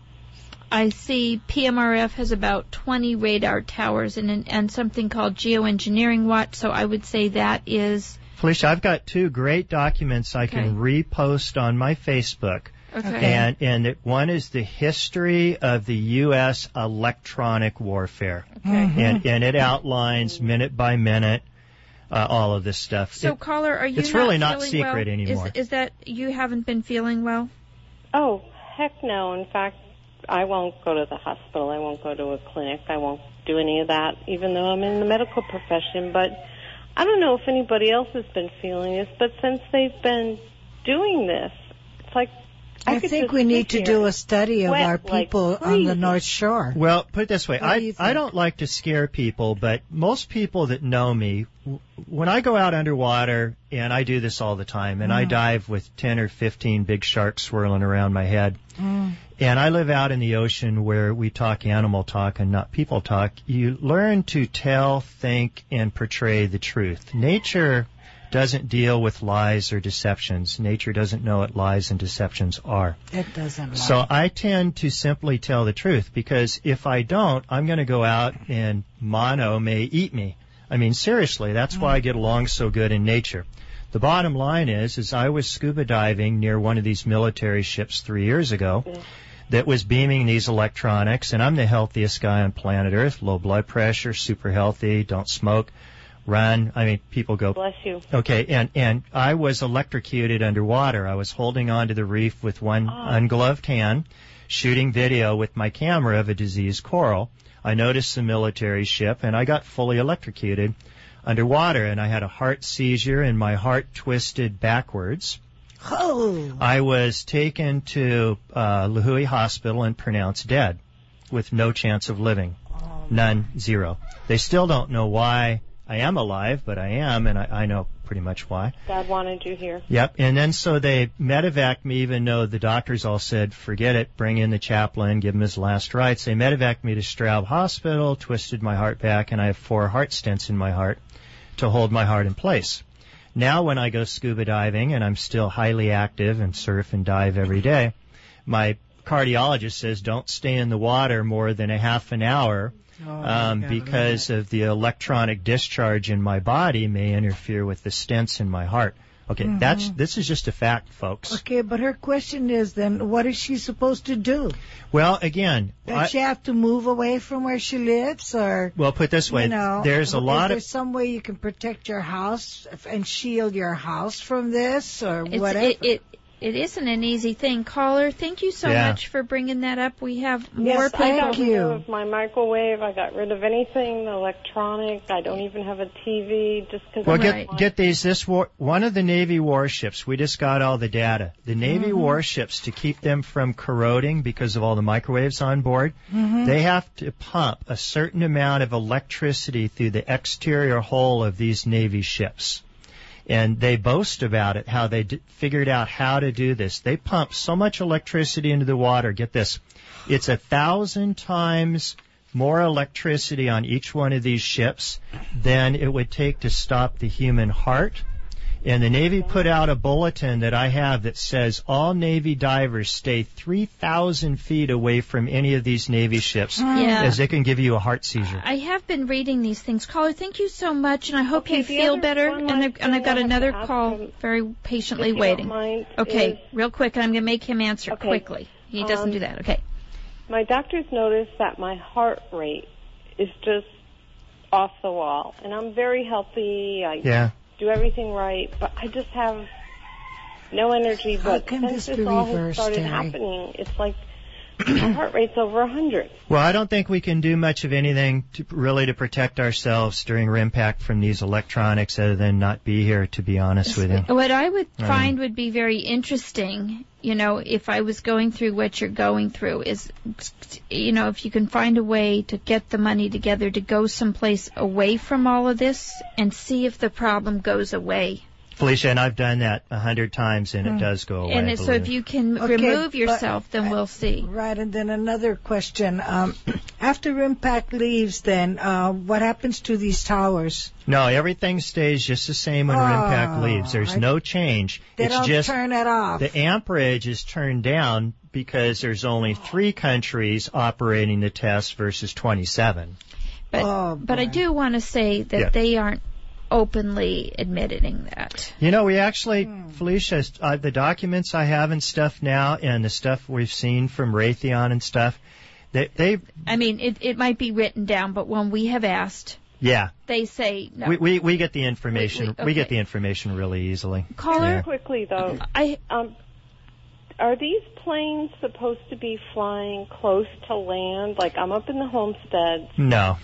I see P M R F has about twenty radar towers and and something called Geoengineering Watch, so I would say that is... Felicia, I've got two great documents I can repost on my Facebook. Okay. And and it, one is the history of the U S electronic warfare. Okay. And, and it outlines minute by minute uh, all of this stuff. So, It- caller, are you it's not really not feeling secret well? anymore. Is, is that you haven't been feeling well? Oh, heck no. In fact, I won't go to the hospital. I won't go to a clinic. I won't do any of that, even though I'm in the medical profession. But I don't know if anybody else has been feeling this, but since they've been doing this, it's like I, I could think just we sit need to here do a study of sweat our like people on the crazy. North Shore. Well, put it this way. What do I, you I think? don't like to scare people, but most people that know me, w- when I go out underwater, and I do this all the time, and I Mm. dive with ten or fifteen big sharks swirling around my head, Mm. and I live out in the ocean where we talk animal talk and not people talk, you learn to tell, think, and portray the truth. Nature doesn't deal with lies or deceptions. Nature doesn't know what lies and deceptions are. It doesn't lie. So I tend to simply tell the truth, because if I don't, I'm going to go out and mono may eat me. I mean, seriously, that's why I get along so good in nature. The bottom line is, is I was scuba diving near one of these military ships three years ago that was beaming these electronics, and I'm the healthiest guy on planet Earth, low blood pressure, super healthy, don't smoke, run. I mean, people go, Bless you. okay, and, and I was electrocuted underwater. I was holding onto the reef with one ungloved hand, shooting video with my camera of a diseased coral. I noticed the military ship, and I got fully electrocuted underwater, and I had a heart seizure, and my heart twisted backwards. Oh. I was taken to uh, Lihue Hospital and pronounced dead with no chance of living. None, zero. They still don't know why I am alive, but I am, and I, I know pretty much why. God wanted you here. Yep, and then so they medevaced me, even though the doctors all said, forget it, bring in the chaplain, give him his last rites. They medevaced me to Straub Hospital, twisted my heart back, and I have four heart stents in my heart to hold my heart in place. Now when I go scuba diving, and I'm still highly active and surf and dive every day, my cardiologist says don't stay in the water more than a half an hour um, because of the electronic discharge in my body may interfere with the stents in my heart. Okay, Mhm. that's this is just a fact, folks. Okay, but her question is then, what is she supposed to do? Well, again, Does I, she have to move away from where she lives, or well, put this way, you know, there's a lot is there of some way you can protect your house and shield your house from this, or It's, whatever? it, it it isn't an easy thing. Caller, thank you so Yeah. much for bringing that up. We have more Yes, I people. got rid of my microwave. I got rid of anything electronic. I don't even have a T V just because. Well, get get these. This war, one of the Navy warships. We just got all the data. The Navy Mhm. warships, to keep them from corroding because of all the microwaves on board, Mhm. they have to pump a certain amount of electricity through the exterior hull of these Navy ships. And they boast about it, how they d- figured out how to do this. They pump so much electricity into the water. Get this. It's a thousand times more electricity on each one of these ships than it would take to stop the human heart. And the Navy put out a bulletin that I have that says all Navy divers stay three thousand feet away from any of these Navy ships, Yeah. as it can give you a heart seizure. I have been reading these things. Caller, thank you so much, and I hope Okay, you the feel other better. one And last I've, and I've thing got I have another to ask call him, very patiently if you waiting. don't mind, Okay, is- real quick, and I'm going to make him answer Okay. quickly. He doesn't Um, do that. Okay. My doctors noticed that my heart rate is just off the wall, and I'm very healthy. I Yeah. do everything right, but I just have no energy. How But can since this this be all has reversed, started Terry? happening, it's like My heart rate's over one hundred. Well, I don't think we can do much of anything to, really to protect ourselves during impact from these electronics other than not be here, to be honest with you. What I would Um, find would be very interesting, you know, if I was going through what you're going through, is, you know, if you can find a way to get the money together to go someplace away from all of this and see if the problem goes away. Felicia, and I've done that a hundred times, and it Hmm. does go away. And I so believe. if you can Okay, remove but- yourself, then we'll see. Right, and then another question. Um, after impact leaves, then uh, what happens to these towers? No, everything stays just the same when Oh, impact leaves. There's I- no change. They it's don't just turn it off. the amperage is turned down because there's only three countries operating the test versus twenty-seven. But Oh, but I boy. do want to say that Yeah. they aren't openly admitting that. You know, we actually, Hmm. Felicia, uh, the documents I have and stuff now, and the stuff we've seen from Raytheon and stuff, they, they I mean, it, it might be written down, but when we have asked, yeah, they say no. we, we we get the information. We- we- We get okay. the information really easily. Caller, Yeah. Quickly, though, I um, are these planes supposed to be flying close to land? Like, I'm up in the Homestead, No,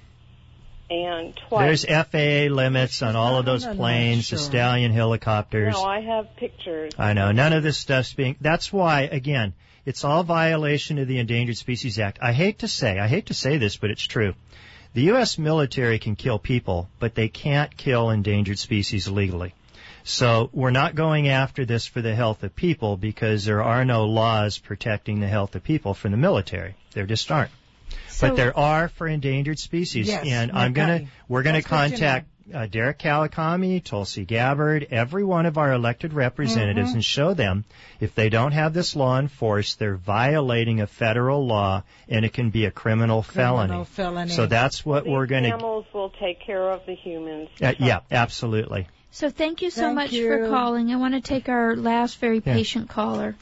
and twice. there's F A A limits on all of those I'm not planes, sure. the Stallion helicopters. No, I have pictures. I know. None of this stuff's being... That's why, again, it's all violation of the Endangered Species Act. I hate to say, I hate to say this, but it's true. The U S military can kill people, but they can't kill endangered species legally. So we're not going after this for the health of people because there are no laws protecting the health of people from the military. There just aren't. so But there are for endangered species, Yes, and my I'm gonna kind. we're gonna That's good to contact uh, Derek Kalikami, Tulsi Gabbard, every one of our elected representatives, Mm-hmm. and show them if they don't have this law enforced, they're violating a federal law, and it can be a criminal, Criminal felony. felony. So that's what These we're gonna. animals will take care of the humans. Uh, yeah, absolutely. So thank you so Thank much you. for calling. I want to take our last very Yeah. patient caller.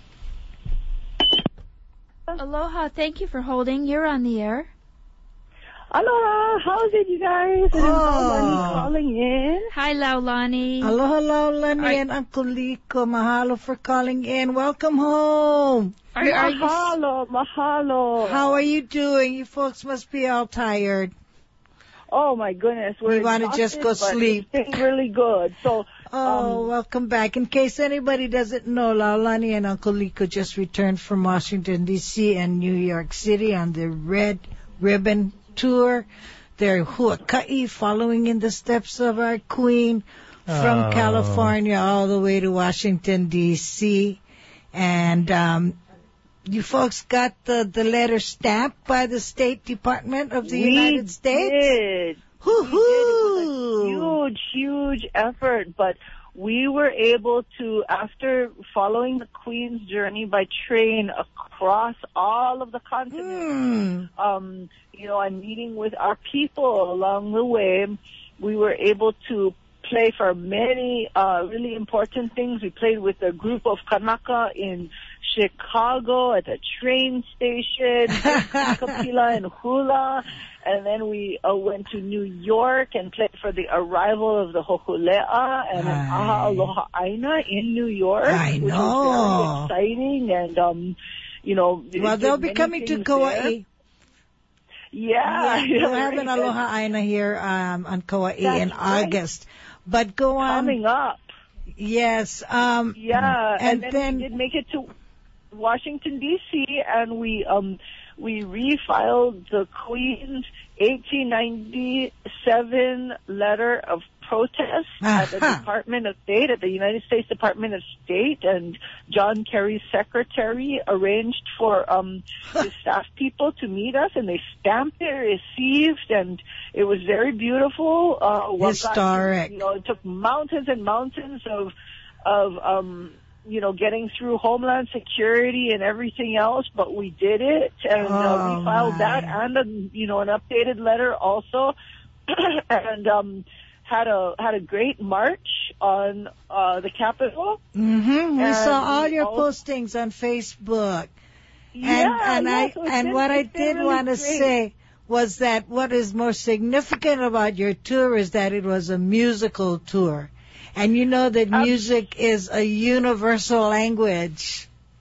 Aloha, thank you for holding. You're on the air. Aloha, how's it, you guys? And Oh. I'm calling in. Hi, Laulani. Aloha, Laulani, Are- and Uncle Liko. Mahalo for calling in. Welcome home. Are, are you, Mahalo, mahalo. How are you doing? You folks must be all tired. Oh my goodness, we're We wanna just exhausted, go but sleep. It's been really good. So, Oh, um, welcome back. In case anybody doesn't know, Laulani and Uncle Liko just returned from Washington, D C and New York City on the Red Ribbon Tour. They're Huaka'i, following in the steps of our Queen from Oh. California all the way to Washington, D C And um, you folks got the, the letter stamped by the State Department of the we United States? did. Hoo-hoo! Huge, huge effort, but we were able to, after following the Queen's journey by train across all of the continent, Hmm. um, you know, and meeting with our people along the way, we were able to play for many uh, really important things. We played with a group of Kanaka in Chicago at a train station, Kapila and Hula, and then we uh, went to New York and played for the arrival of the Hokulea and an Aye. Aha Aloha Aina in New York, I which know. was very exciting and, um, you know, it Well, did they'll be many coming to things Kauai. there. Yeah, Yeah, we'll have an Aloha Aina here um, on Kauai That's in right. August. But go on. coming up. Yes. Um, Yeah, and and, then, then- we did make it to Washington D C and we um we refiled the Queen's eighteen ninety-seven letter of protest at the Aha. Department of State, at the United States Department of State, and John Kerry's secretary arranged for um the staff people to meet us, and they stamped it, received, and it was very beautiful. Uh, what got- Historic. you know, it took mountains and mountains of of um you know, getting through Homeland Security and everything else, but we did it, and uh, Oh, we filed my. that and a, you know, an updated letter also, and um, had a had a great march on uh, the Capitol. Mm-hmm. We And saw all we your also- postings on Facebook. And yeah, and yeah, I so it's and been- what I it's been did really want to great. say was that what is more significant about your tour is that it was a musical tour. And you know that Ab- music is a universal language.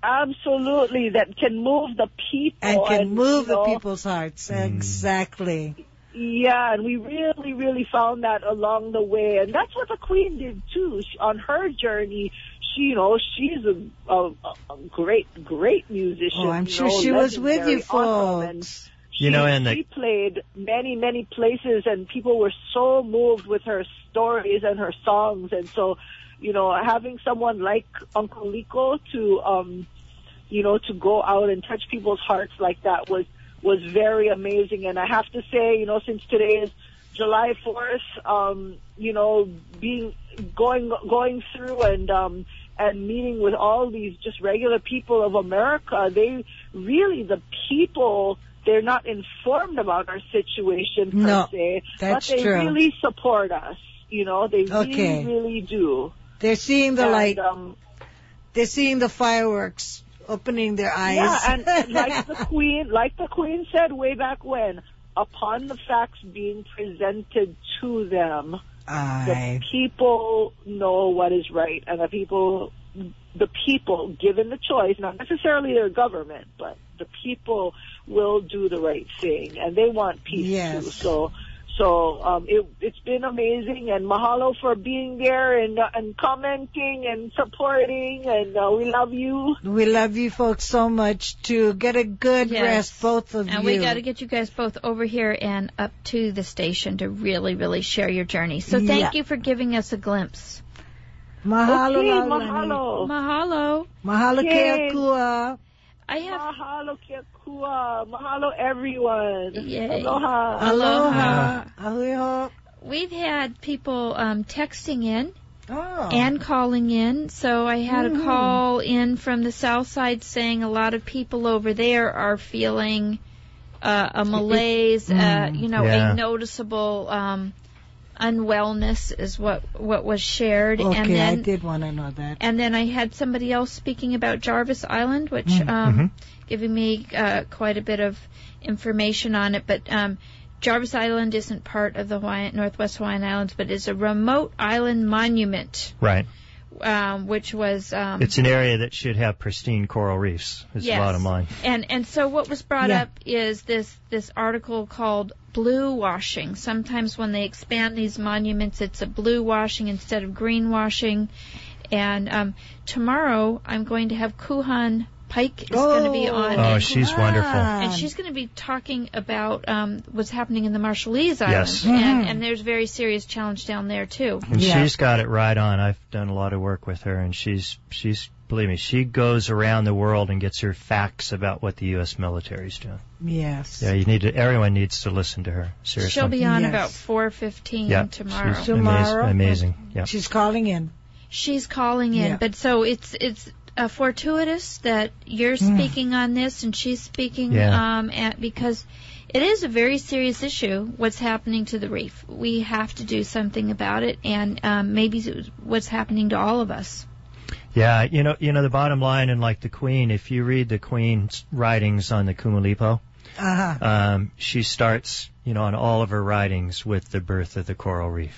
Absolutely, that can move the people. And can and, move you know, the people's hearts. Mm. Exactly. Yeah, and we really, really found that along the way. And that's what the Queen did, too. She, on her journey, she, you know, she's a, a, a great, great musician. Oh, I'm you sure know, she was with legendary, you, folks. awesome, and she, You know, and she the, played many, many places, and people were so moved with her stories and her songs. And so, you know, having someone like Uncle Liko to, um, you know, to go out and touch people's hearts like that was was very amazing. And I have to say, you know, since today is July fourth, um, you know, being going going through and um, and meeting with all these just regular people of America, they really, the people, they're not informed about our situation per no, se, that's but they true. really support us. You know, they okay. really, really do. They're seeing the and, light. Um, they're seeing the fireworks. Opening their eyes. Yeah, and like the Queen, like the Queen said way back when, upon the facts being presented to them, Aye. the people know what is right, and the people, the people, given the choice, not necessarily their government, but the people will do the right thing, and they want peace yes. too. So. So um, it, it's been amazing, and mahalo for being there and uh, and commenting and supporting, and uh, we love you. We love you folks so much too. Get a good Yes. rest, both of and you. And we got to get you guys both over here and up to the station to really, really share your journey. So thank yeah. you for giving us a glimpse. Mahalo, okay, Laulani. mahalo. Mahalo. Mahalo Yay. kea kua. I have Mahalo kia kua. Mahalo everyone. Yay. Aloha. Aloha. Aloha. We've had people um, texting in oh. and calling in. So I had mm. a call in from the south side saying a lot of people over there are feeling uh, a malaise, mm. uh, you know, yeah. a noticeable um, unwellness is what what was shared. Okay, and then, I did want to know that. And then I had somebody else speaking about Jarvis Island, which Mm. um, Mm-hmm. giving me uh, quite a bit of information on it. But um, Jarvis Island isn't part of the Hawaiian, Northwest Hawaiian Islands, but is a remote island monument, right. um, which was... Um, It's an area that should have pristine coral reefs, is yes. the bottom line. And and so what was brought Yeah. up is this, this article called blue washing. Sometimes when they expand these monuments, it's a blue washing instead of green washing. And um, tomorrow I'm going to have Kuhan Pike is oh. going to be on. Oh, and, she's wonderful. and she's going to be talking about um, what's happening in the Marshallese Islands. Yes. And, Mhm. and there's very serious challenge down there, too. And Yeah. she's got it right on. I've done a lot of work with her, and she's, she's believe me, she goes around the world and gets her facts about what the U S military's doing. Yes. Yeah, you need to, everyone needs to listen to her. Seriously. She'll be on Yes. about four fifteen yeah, tomorrow. She's Tomorrow? Amazing. amazing. Yeah. She's calling in. She's calling in, Yeah. but so it's it's uh, fortuitous that you're Mm. speaking on this and she's speaking Yeah. um, at, because it is a very serious issue. What's happening to the reef? We have to do something about it, and um, maybe what's happening to all of us. Yeah, you know, you know the bottom line, and like the Queen, if you read the Queen's writings on the Kumulipo, Uh-huh. um, she starts, you know, on all of her writings with the birth of the coral reef.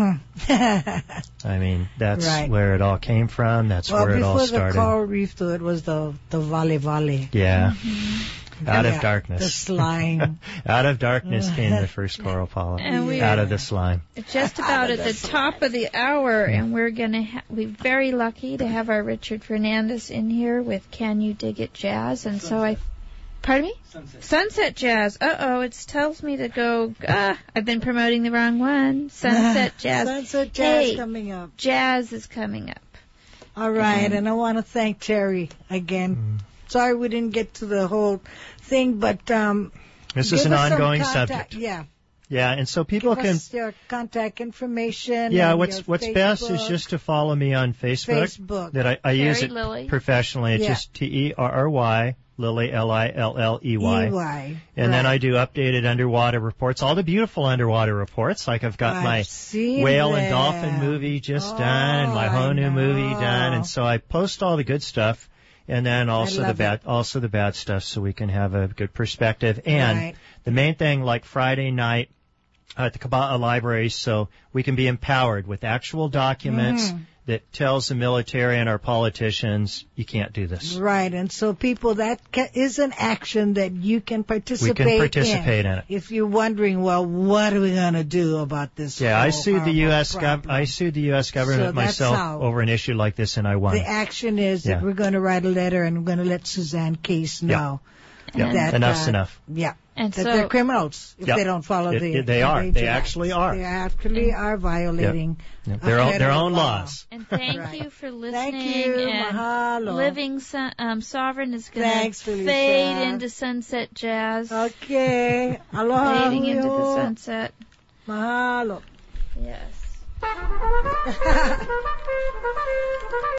Mm-hmm. I mean, that's Right. where it all came from. That's well, where it all before started. the coral reef, though, it was the the Vale Vale. Yeah. Out Yeah, of darkness. the slime. Out of darkness came the first coral polyp. And we- Out of the slime. Just about at the top of the hour, and we're gonna ha- we're very lucky to have our Richard Fernandez in here with Can You Dig It Jazz, and so I, pardon me, Sunset, Sunset Jazz. Uh oh, it tells me to go. Ah, I've been promoting the wrong one. Sunset Jazz. Sunset Jazz Hey, coming up. Jazz is coming up. All right, Mhm. and I want to thank Terry again. Mm. Sorry we didn't get to the whole thing, but um, This give is an us some ongoing contact- subject. Yeah, Yeah, and so people give can. us your contact information. Yeah, and what's your what's best is Facebook. just to follow me on Facebook. Facebook. That I, I use Terry it Lilly. professionally. It's Yeah. just T E R R Y Lilly L I L L E Y. E Y. And then I Right. do updated underwater reports, all the beautiful underwater reports. Like I've got I've my seen whale and them. dolphin movie just Oh, done, and my I Honu movie know. done, and so I post all the good stuff, and then also the love bad, also the bad stuff, so we can have a good perspective. And Right. the main thing, like Friday night at the Kabbalah Library, so we can be empowered with actual documents Mhm. that tells the military and our politicians, you can't do this. Right, and so people, that ca- is an action that you can participate in. We can participate in, in it. If you're wondering, well, what are we going to do about this? Yeah, I whole sued the U S horrible gov- I sued the U S government So that's myself how- over an issue like this, and I won. The action is Yeah. that we're going to write a letter and we're going to let Suzanne Case know. Yeah, that, enough's uh, enough. Yeah, And that so- they're criminals if Yep. they don't follow It- the. it- they are. endangered They actually acts. are. They actually are violating Yep. a Their own their federal own law. laws. And thank Right. you for listening. Thank you. And Mahalo. Living Sun, um, Sovereign is going Thanks, to Felicia. fade into sunset jazz. Okay. Aloha. Fading into the Julio. sunset. Mahalo. Yes.